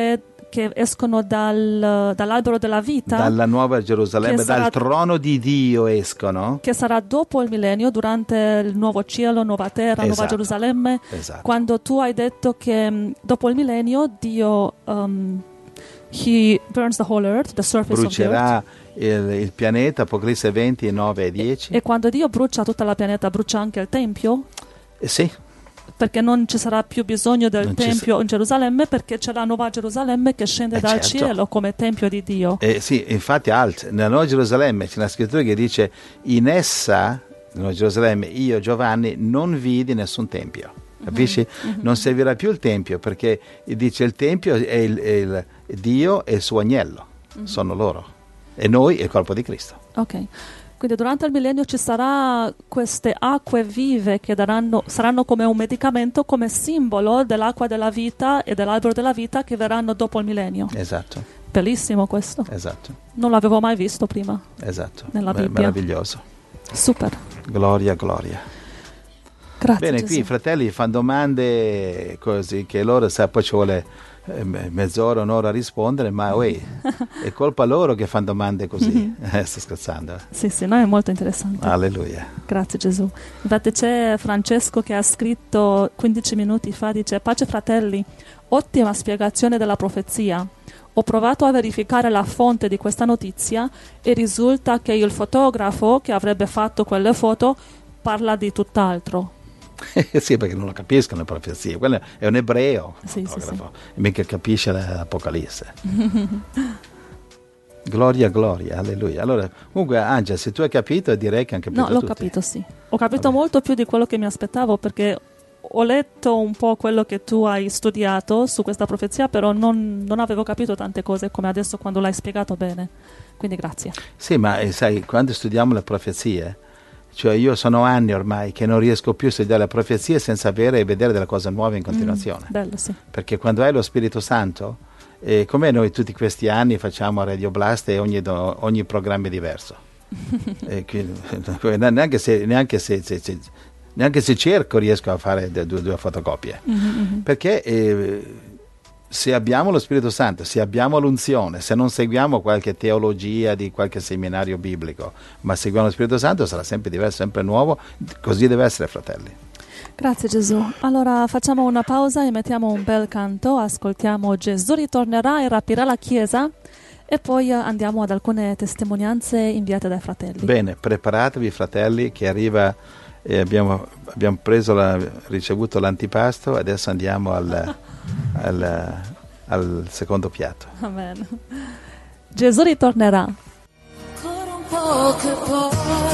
[SPEAKER 2] che escono dal, dall'albero della vita,
[SPEAKER 3] dalla nuova Gerusalemme,
[SPEAKER 2] che sarà-
[SPEAKER 3] dal trono di Dio escono.
[SPEAKER 2] che sarà dopo il millennio, durante il nuovo cielo, nuova terra, nuova
[SPEAKER 3] Esatto.
[SPEAKER 2] Gerusalemme,
[SPEAKER 3] Esatto.
[SPEAKER 2] quando tu hai detto che mh, dopo il millennio Dio um, he burns the whole earth, the surface of the earth.
[SPEAKER 3] Brucerà il, il pianeta, Apocalisse venti, nove e dieci.
[SPEAKER 2] E quando Dio brucia tutta la pianeta, brucia anche il Tempio,
[SPEAKER 3] Eh, sì,
[SPEAKER 2] perché non ci sarà più bisogno del
[SPEAKER 3] Non ci
[SPEAKER 2] Tempio in Gerusalemme, perché c'è la nuova Gerusalemme che scende
[SPEAKER 3] Eh,
[SPEAKER 2] dal
[SPEAKER 3] certo.
[SPEAKER 2] cielo come Tempio di Dio.
[SPEAKER 3] eh, sì, infatti alt, nella Nuova Gerusalemme c'è una scrittura che dice: in essa, nella Nuova Gerusalemme, io Giovanni non vidi nessun tempio. Capisci? Non servirà più il tempio, perché dice il tempio è il, è il Dio e il suo agnello, sono loro, e noi è il corpo di Cristo.
[SPEAKER 2] Ok. Quindi durante il millennio ci sarà queste acque vive che daranno, saranno come un medicamento, come simbolo dell'acqua della vita e dell'albero della vita che verranno dopo il millennio.
[SPEAKER 3] Esatto,
[SPEAKER 2] Bellissimo questo.
[SPEAKER 3] esatto,
[SPEAKER 2] Non l'avevo mai visto prima.
[SPEAKER 3] esatto.
[SPEAKER 2] Nella
[SPEAKER 3] Mer-
[SPEAKER 2] Bibbia.
[SPEAKER 3] meraviglioso.
[SPEAKER 2] Super.
[SPEAKER 3] Gloria, gloria.
[SPEAKER 2] Grazie
[SPEAKER 3] Bene,
[SPEAKER 2] Gesù.
[SPEAKER 3] qui i fratelli fanno domande così che loro sa, poi ci vuole eh, me- mezz'ora, un'ora a rispondere, ma uè, è colpa loro che fanno domande così. Eh, sto scherzando. eh.
[SPEAKER 2] Sì, sì, no, è molto interessante.
[SPEAKER 3] Alleluia.
[SPEAKER 2] Grazie Gesù. Infatti c'è Francesco che ha scritto quindici minuti fa, dice: pace fratelli, ottima spiegazione della profezia. Ho provato a verificare la fonte di questa notizia e risulta che il fotografo che avrebbe fatto quelle foto parla di tutt'altro.
[SPEAKER 3] Sì, perché non lo capiscono le profezie. Quello è un ebreo,
[SPEAKER 2] Sì, sì,
[SPEAKER 3] fotografo, e mica capisce l'Apocalisse. Gloria, gloria, alleluia. Allora, comunque, Angela, se tu hai capito, direi che anche
[SPEAKER 2] No, l'ho capito, sì. Ho capito molto più di quello che mi aspettavo, perché ho letto un po' quello che tu hai studiato su questa profezia, però non, non avevo capito tante cose come adesso quando l'hai spiegato bene. Quindi grazie.
[SPEAKER 3] Sì, ma eh, sai, quando studiamo le profezie, cioè io sono anni ormai che non riesco più a studiare le profezie senza avere e vedere delle cose nuove in continuazione.
[SPEAKER 2] Mm, bello, sì.
[SPEAKER 3] Perché quando hai lo Spirito Santo, eh, come noi tutti questi anni facciamo Radio Blast e ogni, do- ogni programma è diverso. E quindi, neanche se, neanche se, se- se- neanche se cerco riesco a fare de- due, due fotocopie.
[SPEAKER 2] Mhm.
[SPEAKER 3] Perché eh, se abbiamo lo Spirito Santo, se abbiamo l'unzione, se non seguiamo qualche teologia di qualche seminario biblico, ma seguiamo lo Spirito Santo, sarà sempre diverso, sempre nuovo. Così deve essere, fratelli.
[SPEAKER 2] Grazie Gesù. Allora facciamo una pausa e mettiamo un bel canto, ascoltiamo Gesù ritornerà e rapirà la Chiesa e poi eh, andiamo ad alcune testimonianze inviate dai fratelli.
[SPEAKER 3] Bene, preparatevi, fratelli, che arriva. E abbiamo, abbiamo preso la, ricevuto l'antipasto, adesso andiamo al, al, al secondo piatto.
[SPEAKER 2] Amen. Gesù ritornerà.
[SPEAKER 1] Ancora un po' che poi